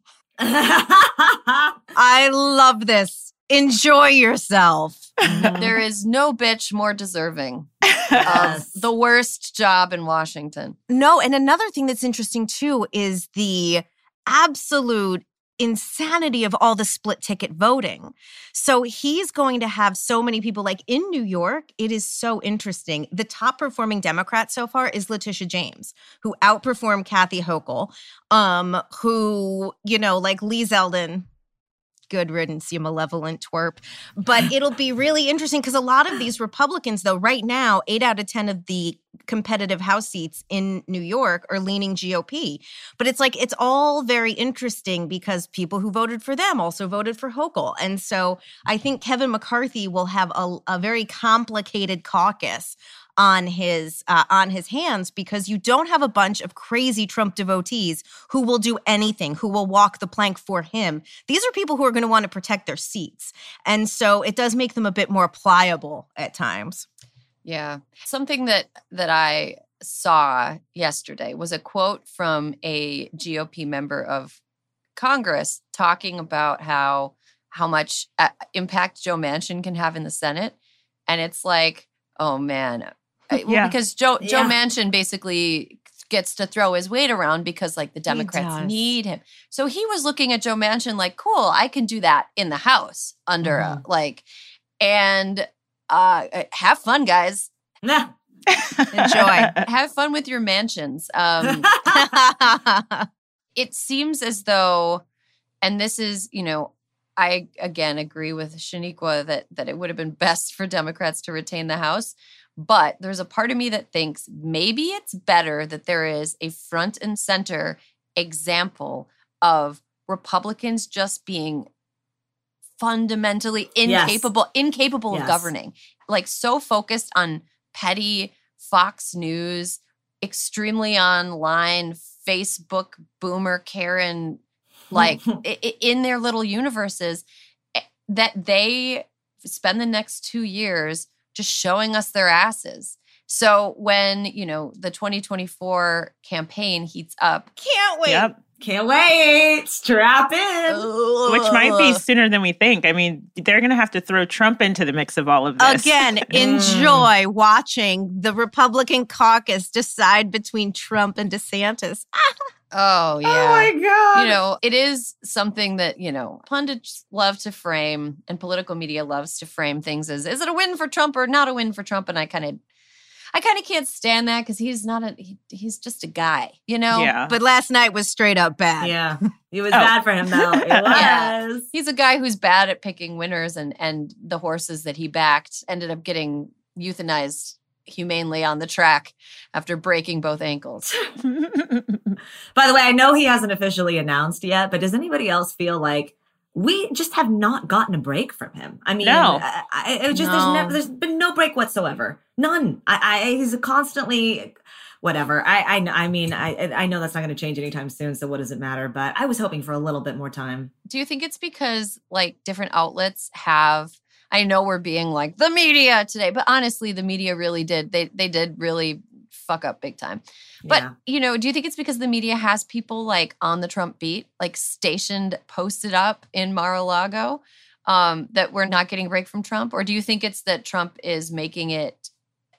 I love this. Enjoy yourself. There is no bitch more deserving Yes. of the worst job in Washington. No, and another thing that's interesting too is the absolute insanity of all the split ticket voting. So he's going to have so many people, like in New York, it is so interesting. The top performing Democrat so far is Letitia James, who outperformed Kathy Hochul, um, who, you know, like Lee Zeldin, good riddance, you malevolent twerp. But it'll be really interesting because a lot of these Republicans, though, right now, eight out of ten of the competitive House seats in New York are leaning G O P. But it's like, it's all very interesting because people who voted for them also voted for Hochul. And so I think Kevin McCarthy will have a, a very complicated caucus on his uh, on his hands because you don't have a bunch of crazy Trump devotees who will do anything, who will walk the plank for him. These are people who are going to want to protect their seats. And so it does make them a bit more pliable at times. Yeah. Something that that I saw yesterday was a quote from a G O P member of Congress talking about how how much uh, impact Joe Manchin can have in the Senate. And it's like, oh, man. I, well, Yeah. because Joe Joe Yeah. Manchin basically gets to throw his weight around because like the Democrats does. need him. So he was looking at Joe Manchin like, cool, I can do that in the House under a, like, and uh, have fun, guys. Nah. Enjoy. Have fun with your mansions. Um, it seems as though, and this is, you know, I again agree with Shaniqua that that it would have been best for Democrats to retain the House. But there's a part of me that thinks maybe it's better that there is a front and center example of Republicans just being fundamentally incapable, incapable of Yes. governing, like so focused on petty Fox News, extremely online, Facebook, boomer, Karen, like i- i- in their little universes, eh, that they spend the next two years just showing us their asses. So when, you know, the twenty twenty-four campaign heats up, Can't wait. Yep. Can't wait. Strap in. Which might be sooner than we think. I mean, they're going to have to throw Trump into the mix of all of this. Again, enjoy watching the Republican caucus decide between Trump and DeSantis. oh yeah. Oh my God. You know, it is something that, you know, pundits love to frame and political media loves to frame things as, is it a win for Trump or not a win for Trump? And I kind of, I kind of can't stand that because he's not a, he, he's just a guy, you know? Yeah. But last night was straight up bad. Yeah. It was Oh. bad for him, though. It Yeah. was. He's a guy who's bad at picking winners, and and the horses that he backed ended up getting euthanized humanely on the track after breaking both ankles. By the way, I know he hasn't officially announced yet, but does anybody else feel like we just have not gotten a break from him? I mean, No. I, I, it just No. there's never there's been no break whatsoever. None. I, I he's constantly whatever. I I I mean, I I know that's not going to change anytime soon, so what does it matter? But I was hoping for a little bit more time. Do you think it's because like different outlets have, I know we're being like the media today, but honestly, the media really did. They they did really fuck up big time. But, Yeah. you know, do you think it's because the media has people like on the Trump beat, like stationed, posted up in Mar-a-Lago, um, that we're not getting a break from Trump? Or do you think it's that Trump is making it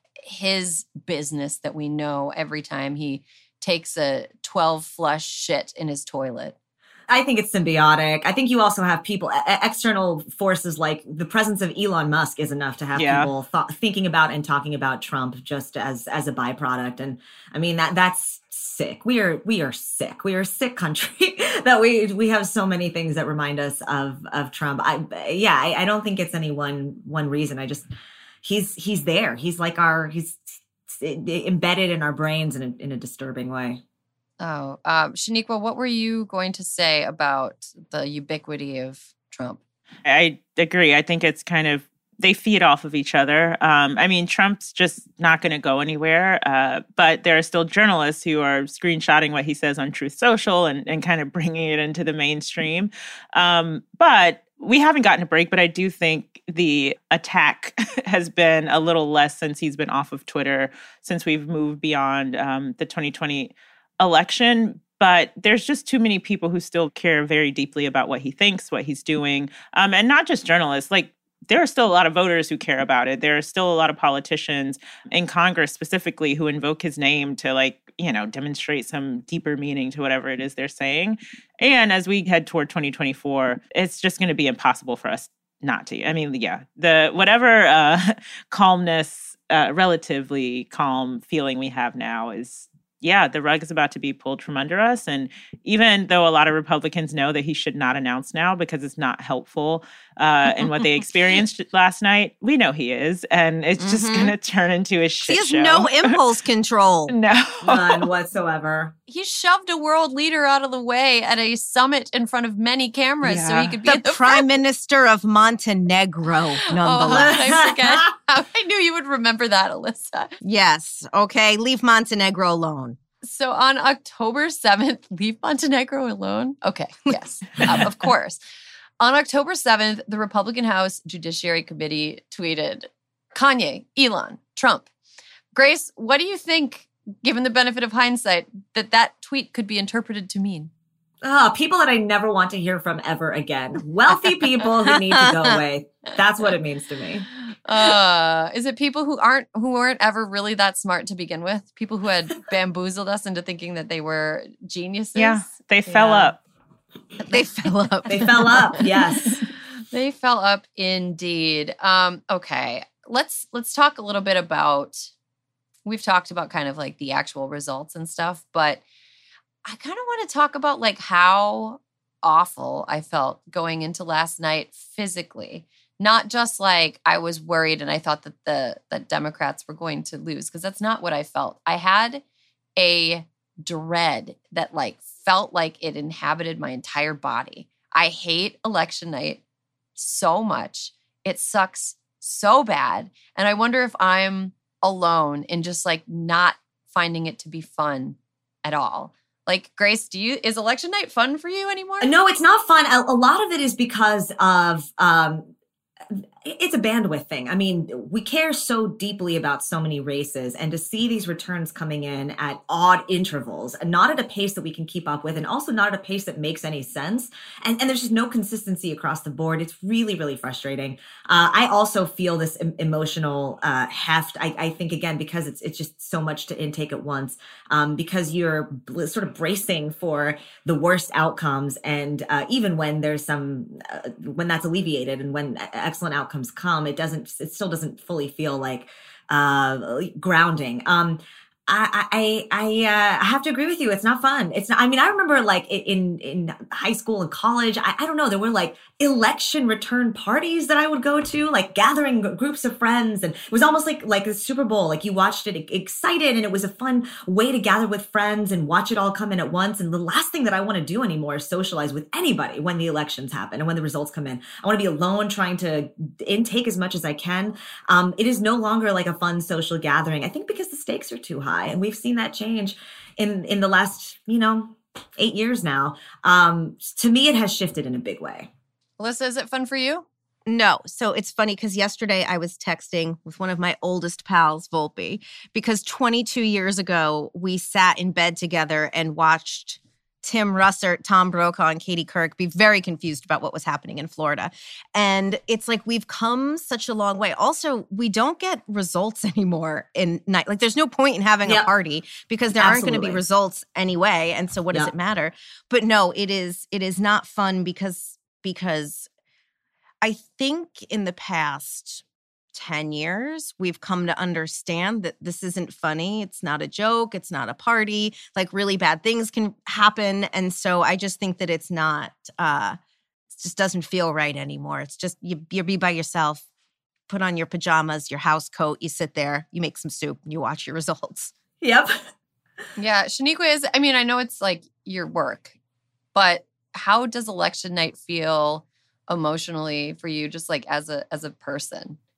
his business that we know every time he takes a twelve flush shit in his toilet? I think it's symbiotic. I think you also have people, e- external forces like the presence of Elon Musk is enough to have Yeah. people th- thinking about and talking about Trump just as as a byproduct. And I mean that that's sick. We are we are sick. We are a sick country that we we have so many things that remind us of of Trump. I yeah, I, I don't think it's any one one reason. I just he's he's there. He's like our he's embedded in our brains in a, in a disturbing way. Oh, um, Shaniqua, what were you going to say about the ubiquity of Trump? I agree. I think it's kind of they feed off of each other. Um, I mean, Trump's just not going to go anywhere, uh, but there are still journalists who are screenshotting what he says on Truth Social and, and kind of bringing it into the mainstream. Um, but we haven't gotten a break, but I do think the attack has been a little less since he's been off of Twitter, since we've moved beyond um, the twenty twenty election. But there's just too many people who still care very deeply about what he thinks, what he's doing, um, and not just journalists. Like, there are still a lot of voters who care about it. There are still a lot of politicians in Congress specifically who invoke his name to, like, you know, demonstrate some deeper meaning to whatever it is they're saying. And as we head toward twenty twenty-four, it's just going to be impossible for us not to. I mean, yeah, the whatever uh, calmness, uh, relatively calm feeling we have now is, yeah, the rug is about to be pulled from under us. And even though a lot of Republicans know that he should not announce now because it's not helpful uh, in what they experienced last night, we know he is. And it's mm-hmm. just going to turn into a shit He has show. no impulse control. No. None whatsoever. He shoved a world leader out of the way at a summit in front of many cameras Yeah. so he could be The, the Prime front. Minister of Montenegro, Oh, nonetheless. I forget. I knew you would remember that, Alyssa. Yes. Okay. Leave Montenegro alone. So on October seventh, leave Montenegro alone? Okay, yes, um, of course. On October seventh, the Republican House Judiciary Committee tweeted, Kanye, Elon, Trump. Grace, what do you think, given the benefit of hindsight, that that tweet could be interpreted to mean? Oh, people that I never want to hear from ever again. Wealthy people who need to go away. That's what it means to me. Uh, is it people who aren't who weren't ever really that smart to begin with? People who had bamboozled us into thinking that they were geniuses? Yeah, they fell Yeah. up. They fell up. They fell up, yes. They fell up indeed. Um, okay. Let's let's talk a little bit about, we've talked about kind of like the actual results and stuff, but I kind of want to talk about like how awful I felt going into last night physically. Not just like I was worried and I thought that the that Democrats were going to lose, because that's not what I felt. I had a dread that like felt like it inhabited my entire body. I hate election night so much. It sucks so bad. And I wonder if I'm alone in just like not finding it to be fun at all. Like, Grace, do you, is election night fun for you anymore? No, it's not fun. A, a lot of it is because of, um, it's a bandwidth thing. I mean, we care so deeply about so many races, and to see these returns coming in at odd intervals, not at a pace that we can keep up with, and also not at a pace that makes any sense. And, and there's just no consistency across the board. It's really, really frustrating. Uh, I also feel this em- emotional uh, heft. I, I think, again, because it's it's just so much to intake at once, um, because you're bl- sort of bracing for the worst outcomes. And uh, even when there's some, uh, when that's alleviated and when excellent outcomes come, it doesn't, it still doesn't fully feel like uh, grounding. Um, I, I, I, uh, I have to agree with you. It's not fun. It's not, I mean, I remember like in, in high school and college, I, I don't know, there were like election return parties that I would go to, like gathering g- groups of friends. And it was almost like, like a Super Bowl. Like you watched it excited, and it was a fun way to gather with friends and watch it all come in at once. And the last thing that I want to do anymore is socialize with anybody when the elections happen and when the results come in. I want to be alone, trying to intake as much as I can. Um, it is no longer like a fun social gathering. I think because the stakes are too high. And we've seen that change in, in the last, you know, eight years now. Um, to me, it has shifted in a big way. Alyssa, is it fun for you? No. So it's funny because yesterday I was texting with one of my oldest pals, Volpe, because twenty-two years ago, we sat in bed together and watched Tim Russert, Tom Brokaw, and Katie Couric be very confused about what was happening in Florida. And it's like we've come such a long way. Also, we don't get results anymore in night. Like there's no point in having Yep. a party because there aren't going to be Absolutely. results anyway. And so what does Yep. it matter? But no, it is it is not fun because because I think in the past ten years, we've come to understand that this isn't funny. It's not a joke. It's not a party. Like really bad things can happen. And so I just think that it's not, uh, it just doesn't feel right anymore. It's just, you, you be by yourself, put on your pajamas, your house coat, you sit there, you make some soup, and you watch your results. Yep. Yeah, Shaniqua is, I mean, I know it's like your work, but how does election night feel emotionally for you, just like as a as a person?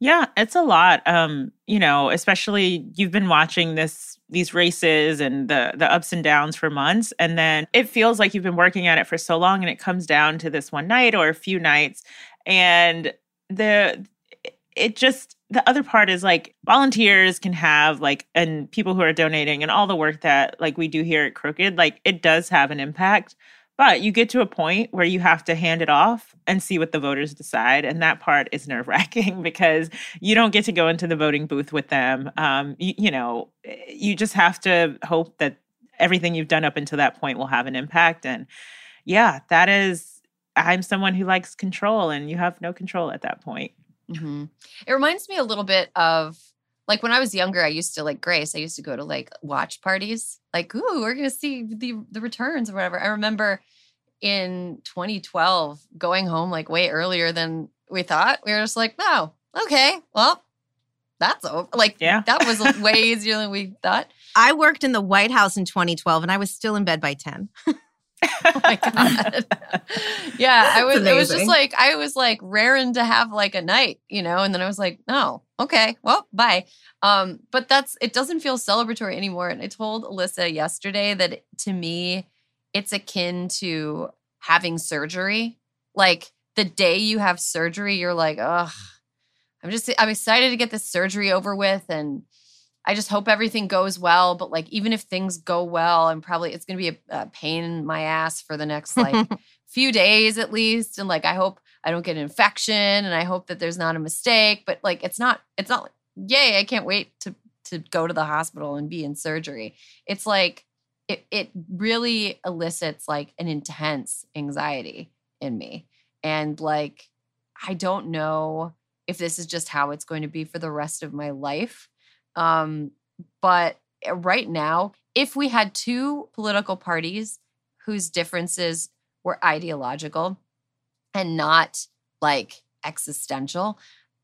Yeah, it's a lot. Um, you know, especially you've been watching this these races and the the ups and downs for months, and then it feels like you've been working at it for so long, and it comes down to this one night or a few nights, and the it just the other part is like volunteers can have like and people who are donating and all the work that like we do here at Crooked, like it does have an impact. But you get to a point where you have to hand it off and see what the voters decide. And that part is nerve wracking because you don't get to go into the voting booth with them. Um, you, you know, you just have to hope that everything you've done up until that point will have an impact. And yeah, that is, I'm someone who likes control, and you have no control at that point. Mm-hmm. It reminds me a little bit of like when I was younger, I used to like Grace. I used to go to like watch parties. Like, ooh, we're going to see the the returns or whatever. I remember in twenty twelve going home like way earlier than we thought. We were just like, oh, okay, well, that's over. Like, yeah. That was way easier than we thought. I worked in the White House in twenty twelve, and I was still in bed by ten. Oh my God. Yeah, I was, it was just like, I was like raring to have like a night, you know, and then I was like, no, okay, well, bye. Um, but that's, it doesn't feel celebratory anymore. And I told Alyssa yesterday that to me, it's akin to having surgery. Like the day you have surgery, you're like, ugh, I'm just, I'm excited to get this surgery over with. And I just hope everything goes well. But like, even if things go well, I'm probably, it's going to be a, a pain in my ass for the next like few days at least. And like, I hope I don't get an infection, and I hope that there's not a mistake, but like, it's not, it's not, yay, I can't wait to, to go to the hospital and be in surgery. It's like, it, it really elicits like an intense anxiety in me. And like, I don't know if this is just how it's going to be for the rest of my life. Um, but right now, if we had two political parties whose differences were ideological and not like existential,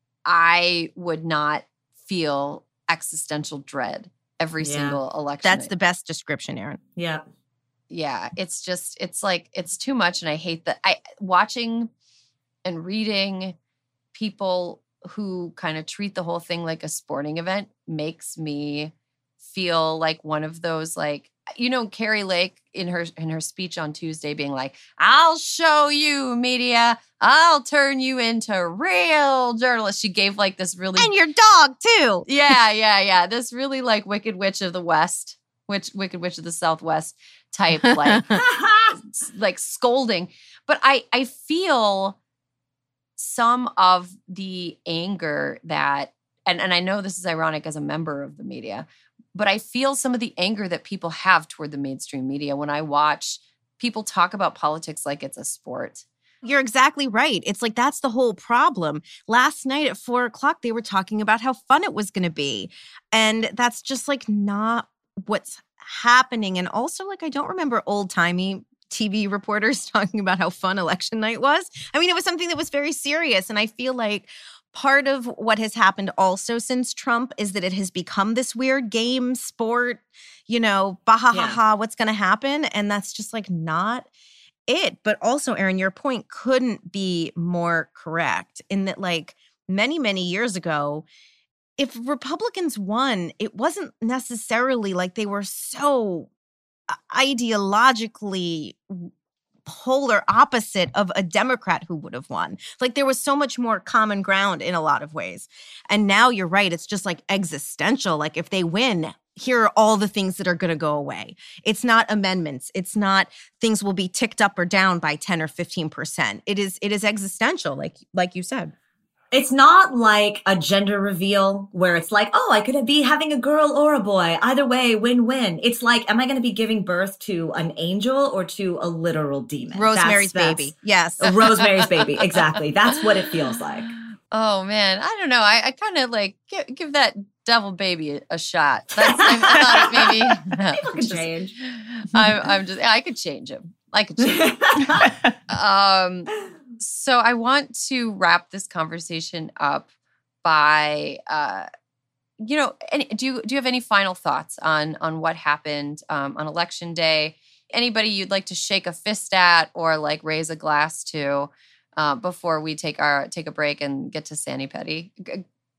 I would not feel existential dread every Yeah. single election. That's night. the best description, Erin. Yeah. Yeah, it's just, it's like, it's too much. And I hate that. I watching and reading people who kind of treat the whole thing like a sporting event makes me feel like one of those, like, you know, Carrie Lake in her in her speech on Tuesday being like, I'll show you, media. I'll turn you into real journalists. She gave like this really... And your dog, too. Yeah, yeah, yeah. This really like Wicked Witch of the West, which Wicked Witch of the Southwest type, like, like scolding. But I, I feel some of the anger that, and, and I know this is ironic as a member of the media, but I feel some of the anger that people have toward the mainstream media when I watch people talk about politics like it's a sport. You're exactly right. It's like, that's the whole problem. Last night at four o'clock, they were talking about how fun it was going to be. And that's just like not what's happening. And also, like, I don't remember old-timey T V reporters talking about how fun election night was. I mean, it was something that was very serious. And I feel like part of what has happened also since Trump is that it has become this weird game, sport, you know, bah ha ha ha, what's going to happen? And that's just like not it. But also, Erin, your point couldn't be more correct in that, like, many, many years ago, if Republicans won, it wasn't necessarily like they were so ideologically polar opposite of a Democrat who would have won. Like, there was so much more common ground in a lot of ways. And now you're right. It's just like existential. Like, if they win, here are all the things that are going to go away. It's not amendments. It's not things will be ticked up or down by ten or fifteen percent. It is, it is existential, like, like you said. It's not like a gender reveal where it's like, oh, I could be having a girl or a boy. Either way, win-win. It's like, am I going to be giving birth to an angel or to a literal demon? Rosemary's That's- Baby. Yes. that's- Rosemary's Baby. Exactly. That's what it feels like. Oh man, I don't know. I, I kind of like give, give that devil baby a, a shot. That's, I, I thought it maybe People can just- change. I'm, I'm just. I could change him. I could change him. um. So I want to wrap this conversation up by, uh, you know, any, do you do you have any final thoughts on on what happened um, on Election Day? Anybody you'd like to shake a fist at or like raise a glass to uh, before we take our take a break and get to Sani Petty? G-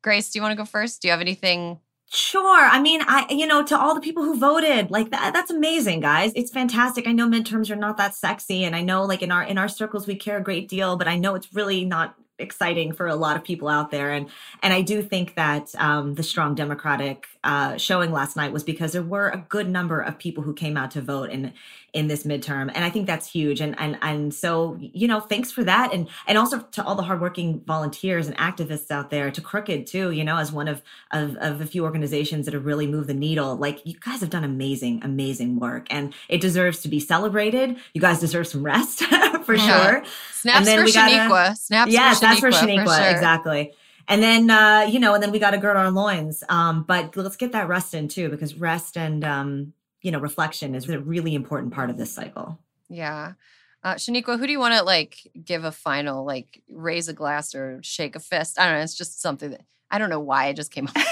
Grace, do you want to go first? Do you have anything? Sure. I mean, I, you know, to all the people who voted, like that, that's amazing, guys. It's fantastic. I know midterms are not that sexy. And I know like in our, in our circles, we care a great deal, but I know it's really not exciting for a lot of people out there. And, and I do think that, um, the strong Democratic, uh, showing last night was because there were a good number of people who came out to vote in, in this midterm. And I think that's huge. And, and, and so, you know, thanks for that. And, and also to all the hardworking volunteers and activists out there, to Crooked too, you know, as one of, of, of a few organizations that have really moved the needle. Like, you guys have done amazing, amazing work, and it deserves to be celebrated. You guys deserve some rest for Yeah. sure. Snaps And then for we gotta- Shaniqua. Snaps Yes, for Shaniqua. that's for Shaniqua. for sure. Exactly. And then, uh, you know, and then we got to gird our loins. Um, but let's get that rest in too, because rest and, um, you know, reflection is a really important part of this cycle. Yeah. Uh, Shaniqua, who do you want to like give a final, like raise a glass or shake a fist? I don't know. It's just something that I don't know why it just came up.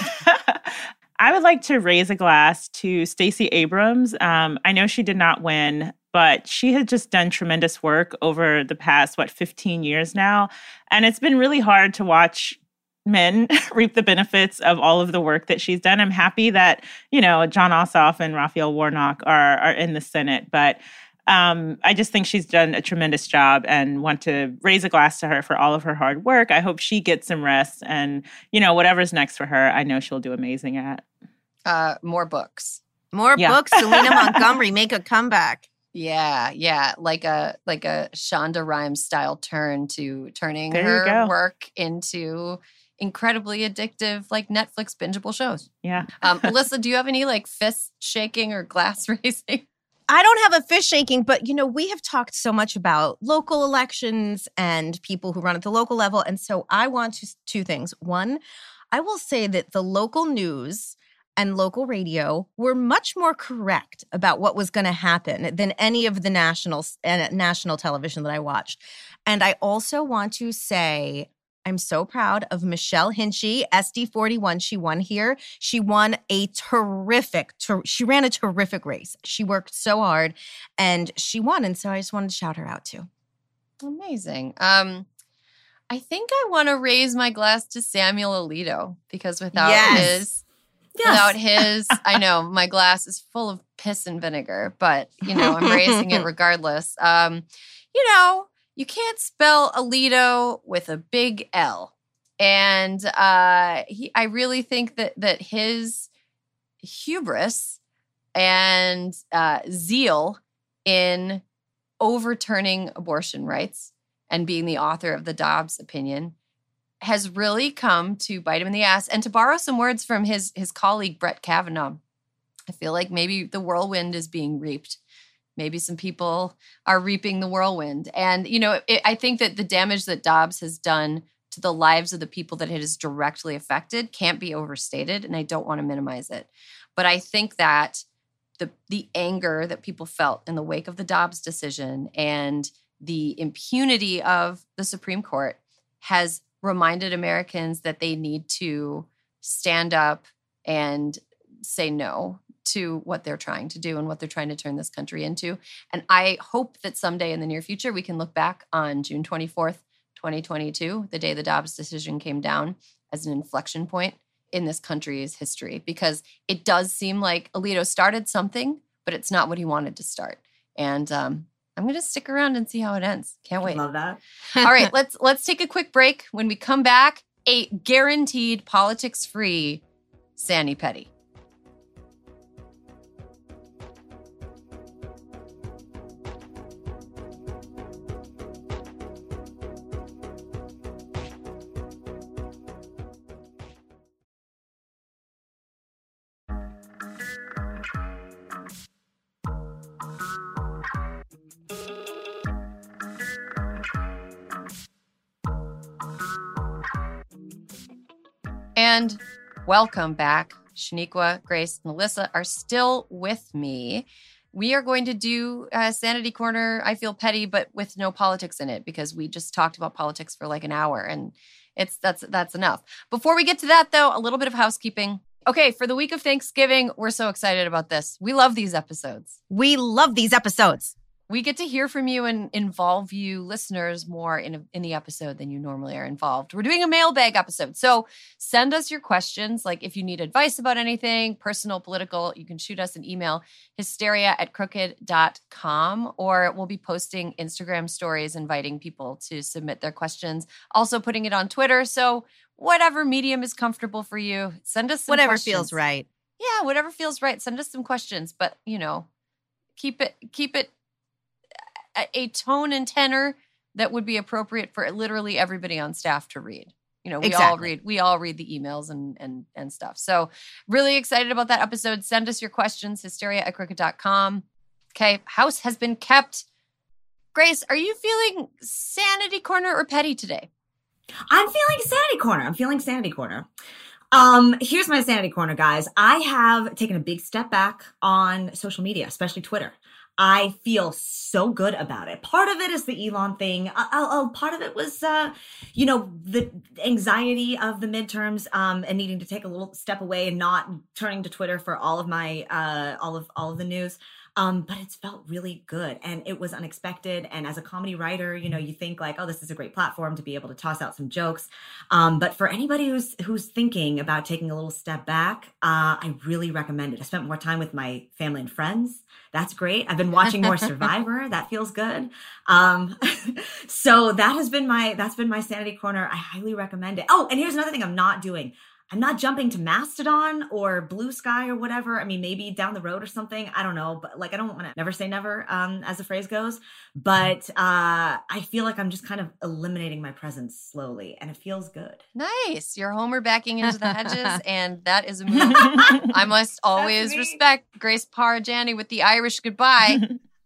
I would like to raise a glass to Stacey Abrams. Um, I know she did not win, but she has just done tremendous work over the past, what, fifteen years now. And it's been really hard to watch men reap the benefits of all of the work that she's done. I'm happy that, you know, Jon Ossoff and Raphael Warnock are are in the Senate, but um, I just think she's done a tremendous job and want to raise a glass to her for all of her hard work. I hope she gets some rest, and, you know, whatever's next for her, I know she'll do amazing at. Uh, more books. More Yeah. books. Selena Montgomery, make a comeback. Yeah, yeah, like a like a Shonda Rhimes style turn to turning There you her go. work into incredibly addictive, like Netflix bingeable shows. Yeah. Um, Alyssa, do you have any like fist shaking or glass raising? I don't have a fist shaking, but you know, we have talked so much about local elections and people who run at the local level. And so I want to, two things. One, I will say that the local news and local radio were much more correct about what was going to happen than any of the national, uh, national television that I watched. And I also want to say, I'm so proud of Michelle Hinchy, S D forty-one. She won here. She won a terrific, ter- she ran a terrific race. She worked so hard and she won. And so I just wanted to shout her out too. Amazing. Um, I think I want to raise my glass to Samuel Alito because without Yes. his, Yes. without his, I know my glass is full of piss and vinegar, but you know I'm raising it regardless. Um, you know. You can't spell Alito with a big L. And uh, he, I really think that that his hubris and uh, zeal in overturning abortion rights and being the author of the Dobbs opinion has really come to bite him in the ass. And to borrow some words from his, his colleague, Brett Kavanaugh, I feel like maybe the whirlwind is being reaped. Maybe some people are reaping the whirlwind. And, you know, it, I think that the damage that Dobbs has done to the lives of the people that it has directly affected can't be overstated, and I don't want to minimize it. But I think that the the anger that people felt in the wake of the Dobbs decision and the impunity of the Supreme Court has reminded Americans that they need to stand up and say no to what they're trying to do and what they're trying to turn this country into. And I hope that someday in the near future, we can look back on June twenty-fourth, twenty twenty-two, the day the Dobbs decision came down, as an inflection point in this country's history, because it does seem like Alito started something, but it's not what he wanted to start. And um, I'm going to stick around and see how it ends. Can't wait. Love that. All right, let's let's take a quick break. When we come back, a guaranteed politics-free Sani Petty. And welcome back. Shaniqua, Grace, and Alyssa are still with me. We are going to do a Sanity Corner, I Feel Petty, but with no politics in it, because we just talked about politics for like an hour, and it's that's that's enough. Before we get to that, though, a little bit of housekeeping. Okay, for the week of Thanksgiving, we're so excited about this. We love these episodes. We love these episodes. we get to hear from you and involve you listeners more in, a, in the episode than you normally are involved. We're doing a mailbag episode. So send us your questions. Like if you need advice about anything, personal, political, you can shoot us an email, hysteria at crooked dot com, or we'll be posting Instagram stories inviting people to submit their questions. Also putting it on Twitter. So whatever medium is comfortable for you, send us some Whatever questions. feels right. Yeah, whatever feels right. Send us some questions, but you know, keep it, keep it, a tone and tenor that would be appropriate for literally everybody on staff to read. You know, we Exactly. all read, we all read the emails and, and, and stuff. So really excited about that episode. Send us your questions, hysteria at crooked dot com. Okay. House has been kept. Grace, are you feeling sanity corner or petty today? I'm feeling sanity corner. I'm feeling sanity corner. Um, here's my sanity corner, guys. I have taken a big step back on social media, especially Twitter. I feel so good about it. Part of it is the Elon thing. Uh, uh, part of it was, uh, you know, the anxiety of the midterms um, and needing to take a little step away and not turning to Twitter for all of my, uh, all of all of the news. Um, but it's felt really good and it was unexpected. And as a comedy writer, you know, you think like, oh, this is a great platform to be able to toss out some jokes. Um, but for anybody who's who's thinking about taking a little step back, uh, I really recommend it. I spent more time with my family and friends. That's great. I've been watching more Survivor. That feels good. Um, so that has been my, that's been my sanity corner. I highly recommend it. Oh, and here's another thing I'm not doing. I'm not jumping to Mastodon or Blue Sky or whatever. I mean, maybe down the road or something. I don't know. But like, I don't want to never say never, um, as the phrase goes. But uh, I feel like I'm just kind of eliminating my presence slowly and it feels good. Nice. You're Homer backing into the hedges, and that is a move. I must always me. respect Grace Parajani with the Irish goodbye.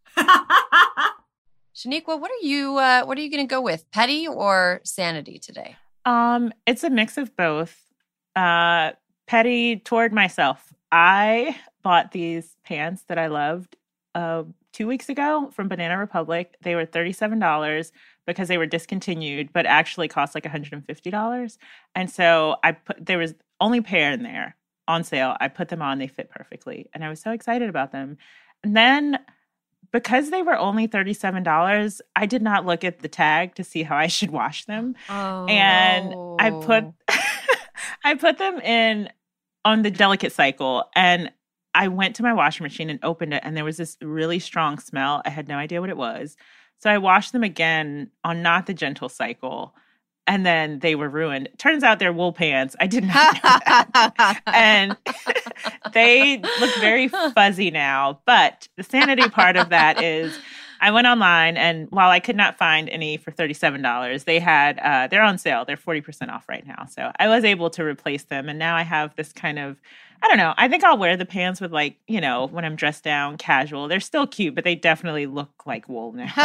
Shaniqua, what are you uh, what are you going to go with? Petty or sanity today? Um, it's a mix of both. Uh, petty toward myself. I bought these pants that I loved uh, two weeks ago from Banana Republic. They were thirty-seven dollars because they were discontinued, but actually cost like one hundred fifty dollars. And so I put, there was only a pair in there on sale. I put them on, they fit perfectly. And I was so excited about them. And then because they were only thirty-seven dollars, I did not look at the tag to see how I should wash them. Oh, And I put I put them in on the delicate cycle, and I went to my washing machine and opened it, and there was this really strong smell. I had no idea what it was. So I washed them again on not the gentle cycle, and then they were ruined. Turns out they're wool pants. I did not know that. And they look very fuzzy now. But the sanity part of that is I went online, and while I could not find any for thirty-seven dollars, they had, uh, they're on sale. They're forty percent off right now. So I was able to replace them. And now I have this kind of, I don't know, I think I'll wear the pants with like, you know, when I'm dressed down casual. They're still cute, but they definitely look like wool now.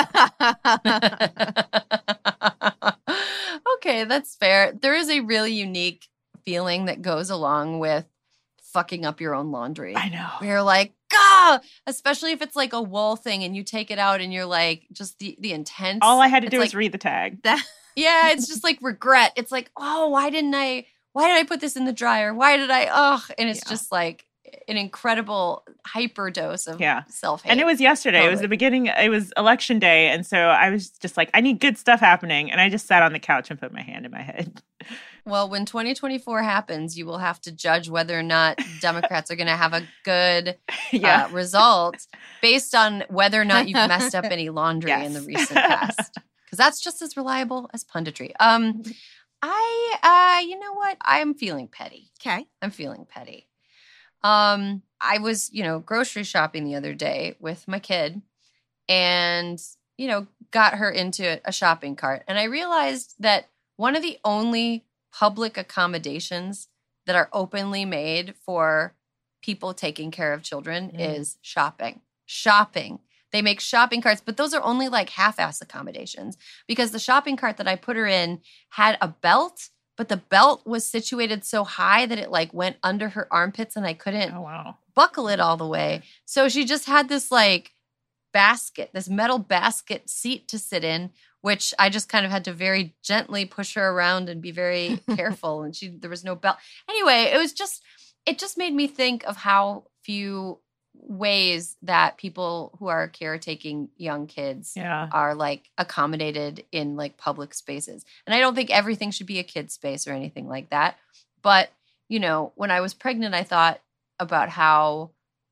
Okay, that's fair. There is a really unique feeling that goes along with fucking up your own laundry. I know. Where you're like, ah, especially if it's like a wool thing and you take it out and you're like, just the, the intense. All I had to it's do like, was read the tag. That- yeah, it's just like regret. It's like, oh, why didn't I, why did I put this in the dryer? Why did I, oh, and it's Yeah. just like an incredible hyper dose of Yeah. self-hate. And it was yesterday. It was Totally. the beginning. It was election day. And so I was just like, I need good stuff happening. And I just sat on the couch and put my hand in my head. Well, when twenty twenty-four happens, you will have to judge whether or not Democrats are going to have a good yeah. uh, result based on whether or not you've messed up any laundry Yes. in the recent past. Because that's just as reliable as punditry. Um, I, uh, you know what? I'm feeling petty. Okay. I'm feeling petty. Um, I was, you know, grocery shopping the other day with my kid and, you know, got her into a shopping cart. And I realized that one of the only public accommodations that are openly made for people taking care of children Mm. is shopping. Shopping. They make shopping carts, but those are only like half-ass accommodations because the shopping cart that I put her in had a belt, but the belt was situated so high that it like went under her armpits and I couldn't Oh, wow. buckle it all the way. So she just had this like basket, this metal basket seat to sit in, which I just kind of had to very gently push her around and be very careful. And she, there was no belt. Anyway, it was just, it just made me think of how few ways that people who are caretaking young kids Yeah. are like accommodated in like public spaces. And I don't think everything should be a kid space or anything like that. But, you know, when I was pregnant, I thought about how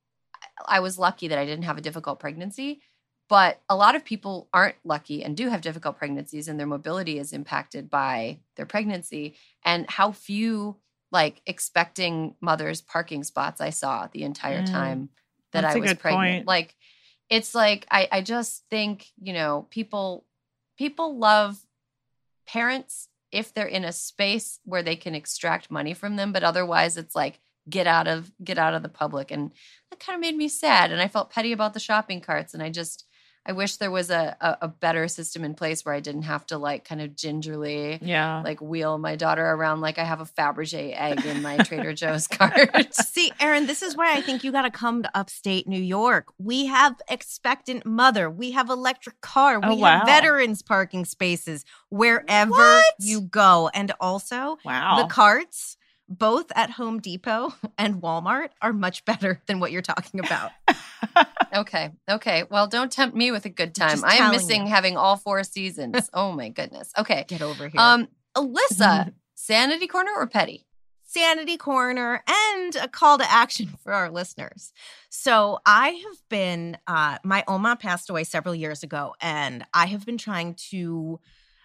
I was lucky that I didn't have a difficult pregnancy. But a lot of people aren't lucky and do have difficult pregnancies, and their mobility is impacted by their pregnancy, and how few like expecting mothers parking spots I saw the entire Mm. time that That's I a was good pregnant. point. Like, it's like, I, I just think, you know, people, people love parents if they're in a space where they can extract money from them, but otherwise it's like, get out of, get out of the public. And that kind of made me sad. And I felt petty about the shopping carts. And I just, I wish there was a, a, a better system in place where I didn't have to like kind of gingerly Yeah. like wheel my daughter around like I have a Fabergé egg in my Trader Joe's cart. See, Erin, this is why I think you got to come to upstate New York. We have expectant mother. We have electric car. We Oh, have wow. veterans parking spaces wherever What? you go. And also, Wow. the carts, both at Home Depot and Walmart, are much better than what you're talking about. Okay. Okay. Well, don't tempt me with a good time. Just I am telling missing you. having all four seasons. Oh my goodness. Okay. Get over here. Um, Alyssa, Sanity Corner or Petty? Sanity Corner and a call to action for our listeners. So I have been, uh, my Oma passed away several years ago, and I have been trying to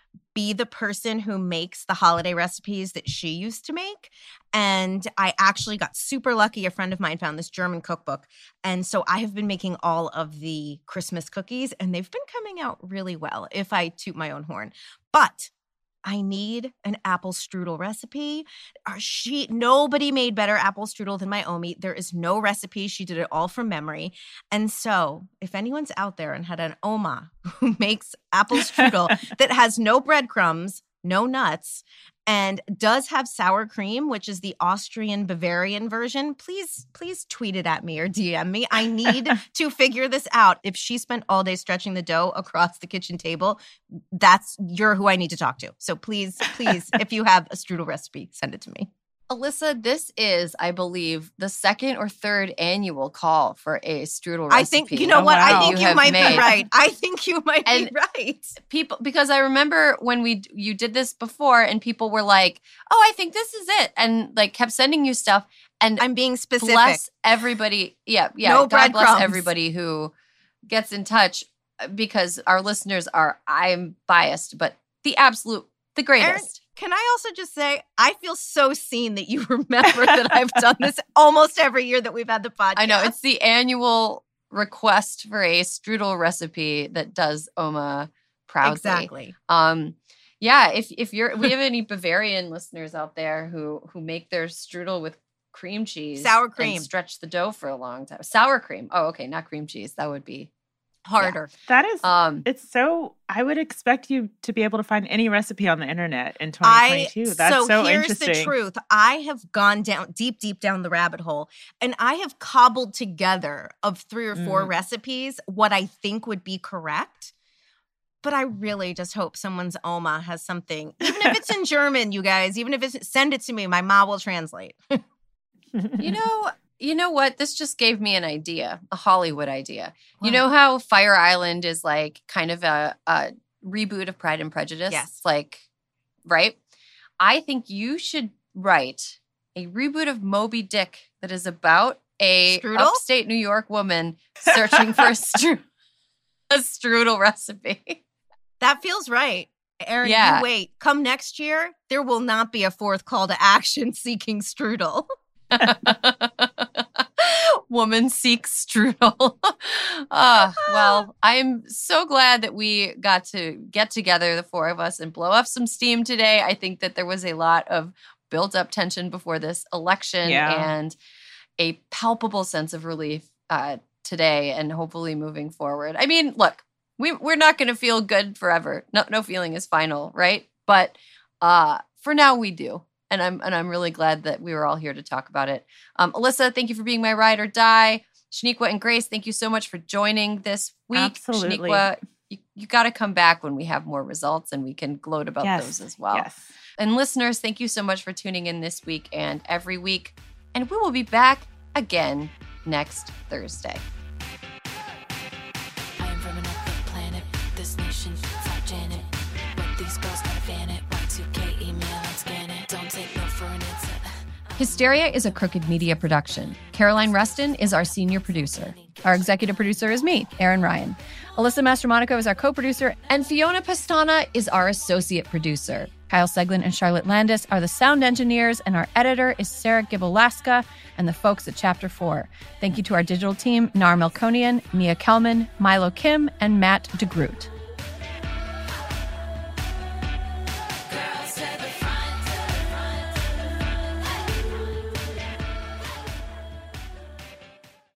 be the person who makes the holiday recipes that she used to make. And I actually got super lucky. A friend of mine found this German cookbook. And so I have been making all of the Christmas cookies, and they've been coming out really well, if I toot my own horn. But I need an apple strudel recipe. Uh, She nobody made better apple strudel than my Omi. There is no recipe. She did it all from memory. And so, if anyone's out there and had an Oma who makes apple strudel that has no breadcrumbs, no nuts, and does have sour cream, which is the Austrian Bavarian version, please, please tweet it at me or D M me. I need to figure this out. If she spent all day stretching the dough across the kitchen table, that's you're who I need to talk to. So please, please, if you have a strudel recipe, send it to me. Alyssa, this is, I believe, the second or third annual call for a strudel recipe. I think, you know Oh, what? wow. I think You you, have might made. be right. I think you might And- be right. people, because I remember when we you did this before, and people were like, "Oh, I think this is it," and like kept sending you stuff. And I'm being specific. bless everybody. Yeah, yeah. No God bless breadcrumbs. everybody who gets in touch, because our listeners are. I'm biased, but the absolute, the greatest. Erin, can I also just say, I feel so seen that you remember that I've done this almost every year that we've had the podcast. I know it's the annual request for a strudel recipe that does Oma proudly. Exactly. Um, yeah, if if you're we have any Bavarian listeners out there who who make their strudel with cream cheese, Sour and cream. stretch the dough for a long time. Sour cream. Oh, okay, not cream cheese. That would be Harder. That is, um. it's so, I would expect you to be able to find any recipe on the internet in I twenty twenty-two. That's so, so here's interesting. the truth. I have gone down deep, deep down the rabbit hole, and I have cobbled together of three or four Mm. recipes what I think would be correct. But I really just hope someone's Oma has something, even if it's in German, you guys. Even if it's send it to me, my ma will translate. You know, you know what? This just gave me an idea, a Hollywood idea. You What? know how Fire Island is like kind of a, a reboot of Pride and Prejudice? Yes. It's like, right? I think you should write a reboot of Moby Dick that is about a Strudel? upstate New York woman searching for a, stru- a strudel recipe. That feels right. Erin, Yeah. you wait. Come next year, there will not be a fourth call to action seeking strudel. Woman seeks strudel. uh, well, I'm so glad that we got to get together, the four of us, and blow off some steam today. I think that there was a lot of built up tension before this election, Yeah. and a palpable sense of relief uh, today, and hopefully moving forward. I mean, look, we, we're not going to feel good forever. No, no feeling is final, right? But uh, for now, we do. And I'm and I'm really glad that we were all here to talk about it. Um, Alyssa, thank you for being my ride or die. Shaniqua and Grace, thank you so much for joining this week. Absolutely. Shaniqua, you, you got to come back when we have more results and we can gloat about Yes. those as well. Yes. And listeners, thank you so much for tuning in this week and every week. And we will be back again next Thursday. I am from another planet. This nation, fought Janet. But these girls gotta fan it. Y two K email and scan it. Don't take no for an answer. Hysteria is a Crooked Media production. Caroline Rustin is our senior producer. Our executive producer is me, Erin Ryan. Alyssa Mastromonaco is our co-producer. And Fiona Pastana is our associate producer. Kyle Seglin and Charlotte Landis are the sound engineers, and our editor is Sarah Gibalaska and the folks at Chapter four. Thank you to our digital team, Nar Melkonian, Mia Kelman, Milo Kim, and Matt DeGroot.